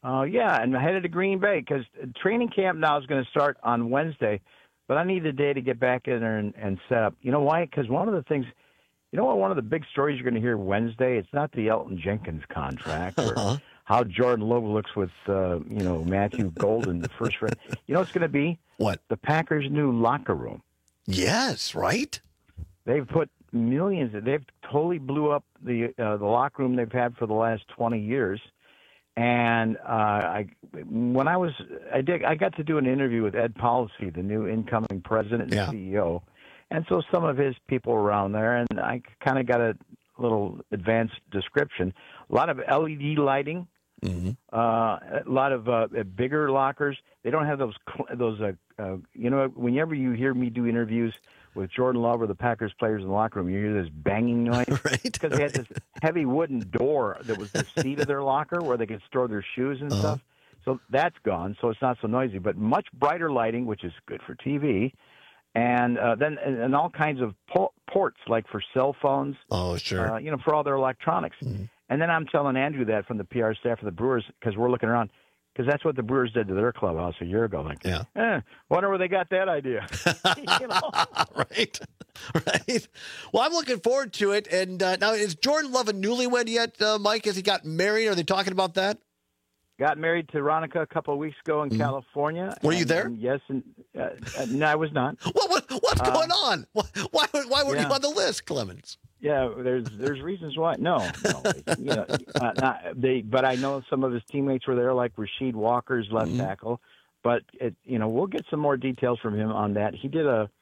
Yeah, and I'm headed to Green Bay because training camp now is going to start on Wednesday, but I need a day to get back in there and set up. You know why? Because one of the things, you know what, one of the big stories you're going to hear Wednesday, it's not the Elton Jenkins contract or how Jordan Love looks with, Matthew Golden, the first round. You know what's going to be? What? The Packers' new locker room. Yes, right? They've put millions. They've totally blew up the locker room they've had for the last 20 years. And I got to do an interview with Ed Policy, the new incoming president and CEO, and so some of his people around there, and I kind of got a little advanced description. A lot of LED lighting, a lot of bigger lockers. They don't have those. Whenever you hear me do interviews with Jordan Love or the Packers players in the locker room, you hear this banging noise because they had this heavy wooden door that was the seat of their locker where they could store their shoes and stuff. So that's gone, so it's not so noisy, but much brighter lighting, which is good for TV, and then all kinds of ports like for cell phones. Oh, sure. For all their electronics. And then I'm telling Andrew that from the PR staff of the Brewers because we're looking around. Because that's what the Brewers did to their clubhouse a year ago. Wonder where they got that idea. Right. Well, I'm looking forward to it. And now, is Jordan Love a newlywed yet, Mike? Has he got married? Are they talking about that? Got married to Ronica a couple of weeks ago in California. Were you there? Yes. No, I was not. What's going on? Why weren't you on the list, Clemens? Yeah, there's reasons why. No. But I know some of his teammates were there, like Rasheed Walker's left tackle. But we'll get some more details from him on that. He did a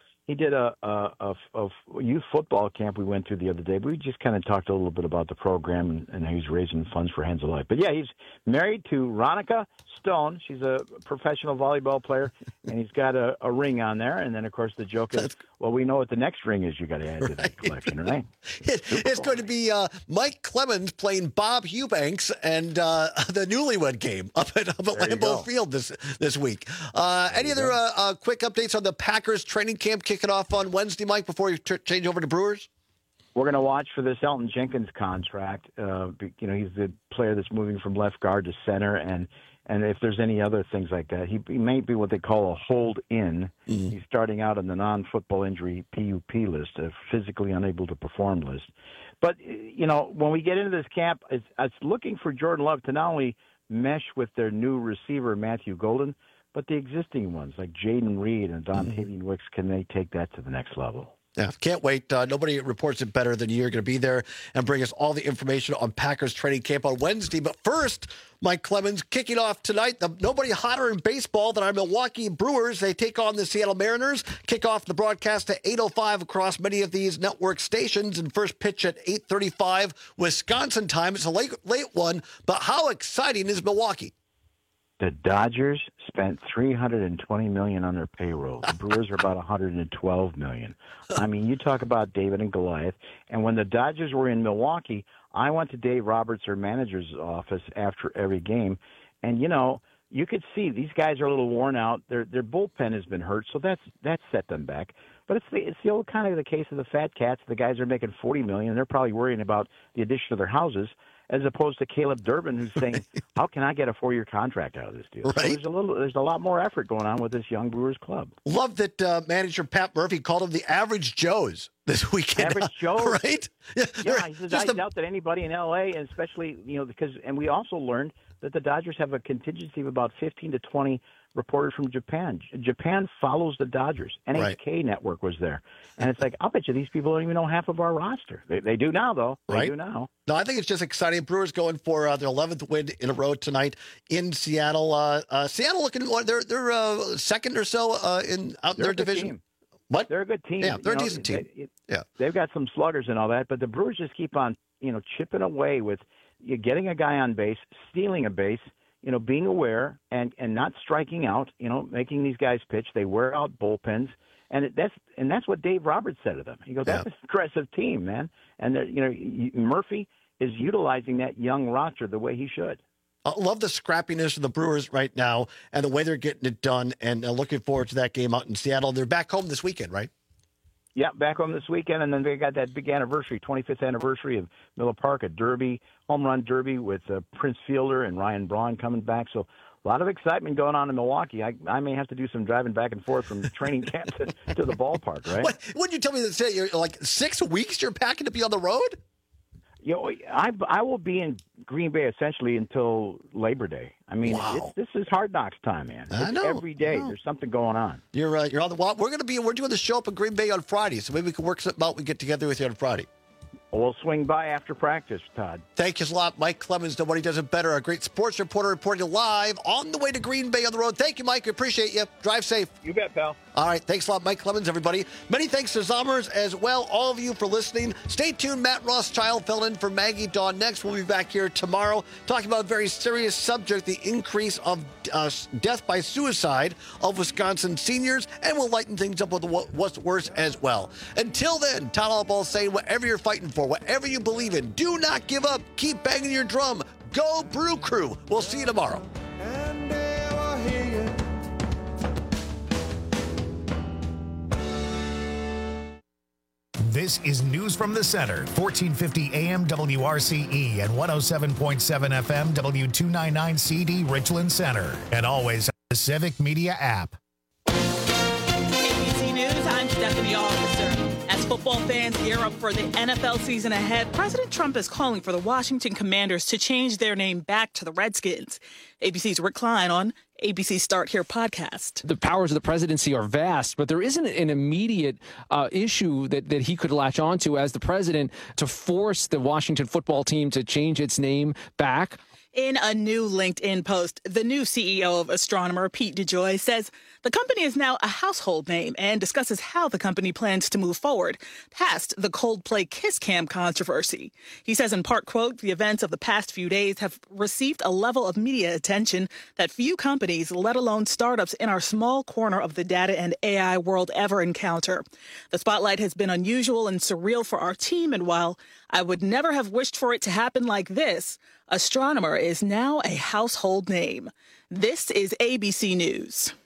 youth football camp we went to the other day. We just kind of talked a little bit about the program and how he's raising funds for Hands Alive. But yeah, he's married to Ronica Stone. She's a professional volleyball player, and he's got a ring on there. And then, of course, the joke is, well, we know what the next ring is you got to add to that collection, right? It's going to be Mike Clemens playing Bob Eubanks and the newlywed game up at Lambeau Field this week. Any other quick updates on the Packers training camp kicking off on Wednesday, Mike, before you change over to Brewers? We're going to watch for this Elton Jenkins contract. He's the player that's moving from left guard to center, and if there's any other things like that, he may be what they call a hold-in. He's starting out on the non-football injury PUP list, a physically unable to perform list. But, when we get into this camp, it's looking for Jordan Love to not only mesh with their new receiver, Matthew Golden, but the existing ones like Jaden Reed and Dontavian Wicks, can they take that to the next level? Yeah, can't wait. Nobody reports it better than you. You're going to be there and bring us all the information on Packers training camp on Wednesday. But first, Mike Clemens, kicking off tonight, nobody hotter in baseball than our Milwaukee Brewers. They take on the Seattle Mariners, kick off the broadcast at 8:05 across many of these network stations, and first pitch at 8:35 Wisconsin time. It's a late one, but how exciting is Milwaukee? The Dodgers spent $320 million on their payroll. The Brewers are about $112 million. I mean, you talk about David and Goliath. And when the Dodgers were in Milwaukee, I went to Dave Roberts, their manager's office, after every game. And, you could see these guys are a little worn out. Their bullpen has been hurt, so that's set them back. But it's the old kind of the case of the fat cats. The guys are making $40 million. They're probably worrying about the addition of their houses, as opposed to Caleb Durbin, who's saying, how can I get a 4-year contract out of this deal? Right. So there's a lot more effort going on with this young Brewers club. Love that manager Pat Murphy called them the average Joes this weekend. Average Joes? Right? Yeah, he says, I doubt that anybody in L.A., and especially, and we also learned that the Dodgers have a contingency of about 15 to 20 reporters from Japan. Japan follows the Dodgers. NHK Network was there. And it's like, I'll bet you these people don't even know half of our roster. They do now, though. They do now. No, I think it's just exciting. Brewers going for their 11th win in a row tonight in Seattle. Seattle looking, they're second or so in their division. Team. What? They're a good team. Yeah, they're a decent team. They've got some sluggers and all that, but the Brewers just keep on, chipping away with getting a guy on base, stealing a base, being aware and not striking out, making these guys pitch. They wear out bullpens, and that's what Dave Roberts said to them. He goes, "That's an aggressive team, man." And Murphy is utilizing that young roster the way he should. I love the scrappiness of the Brewers right now and the way they're getting it done, and looking forward to that game out in Seattle. They're back home this weekend, right? Yeah, back home this weekend, and then they got that big anniversary, 25th anniversary of Miller Park, a derby, home run derby with Prince Fielder and Ryan Braun coming back. So a lot of excitement going on in Milwaukee. I may have to do some driving back and forth from the training camp to the ballpark, right? What did you tell me that you're like 6 weeks you're packing to be on the road? You know, I will be in Green Bay essentially until Labor Day. I mean, this is Hard Knocks time, man. I know. Every day there's something going on. You're on the. Well, we're doing the show up in Green Bay on Friday, so maybe we can work something out. We get together with you on Friday. We'll swing by after practice, Todd. Thank you a lot, Mike Clemens. Nobody does it better. A great sports reporter reporting live on the way to Green Bay on the road. Thank you, Mike. We appreciate you. Drive safe. You bet, pal. All right. Thanks a lot, Mike Clemens, everybody. Many thanks to Zommers as well. All of you for listening. Stay tuned. Matt Rothschild filling in for Maggie Dawn next. We'll be back here tomorrow talking about a very serious subject, the increase of death by suicide of Wisconsin seniors, and we'll lighten things up with what's worse as well. Until then, Todd Allball saying whatever you're fighting for, whatever you believe in, do not give up. Keep banging your drum. Go Brew Crew. We'll see you tomorrow. This is News from the Center, 1450 AM WRCE and 107.7 FM W299 CD Richland Center, and always on the Civic Media app. ABC News, I'm Stephanie Officer. As football fans gear up for the NFL season ahead, President Trump is calling for the Washington Commanders to change their name back to the Redskins. ABC's Rick Klein on ABC Start Here podcast. The powers of the presidency are vast, but there isn't an immediate issue that he could latch onto as the president to force the Washington football team to change its name back. In a new LinkedIn post, the new CEO of Astronomer, Pete DeJoy, says the company is now a household name and discusses how the company plans to move forward past the Coldplay Kiss Cam controversy. He says in part, quote, the events of the past few days have received a level of media attention that few companies, let alone startups in our small corner of the data and AI world ever encounter. The spotlight has been unusual and surreal for our team, and while I would never have wished for it to happen like this, Astronomer is now a household name. This is ABC News.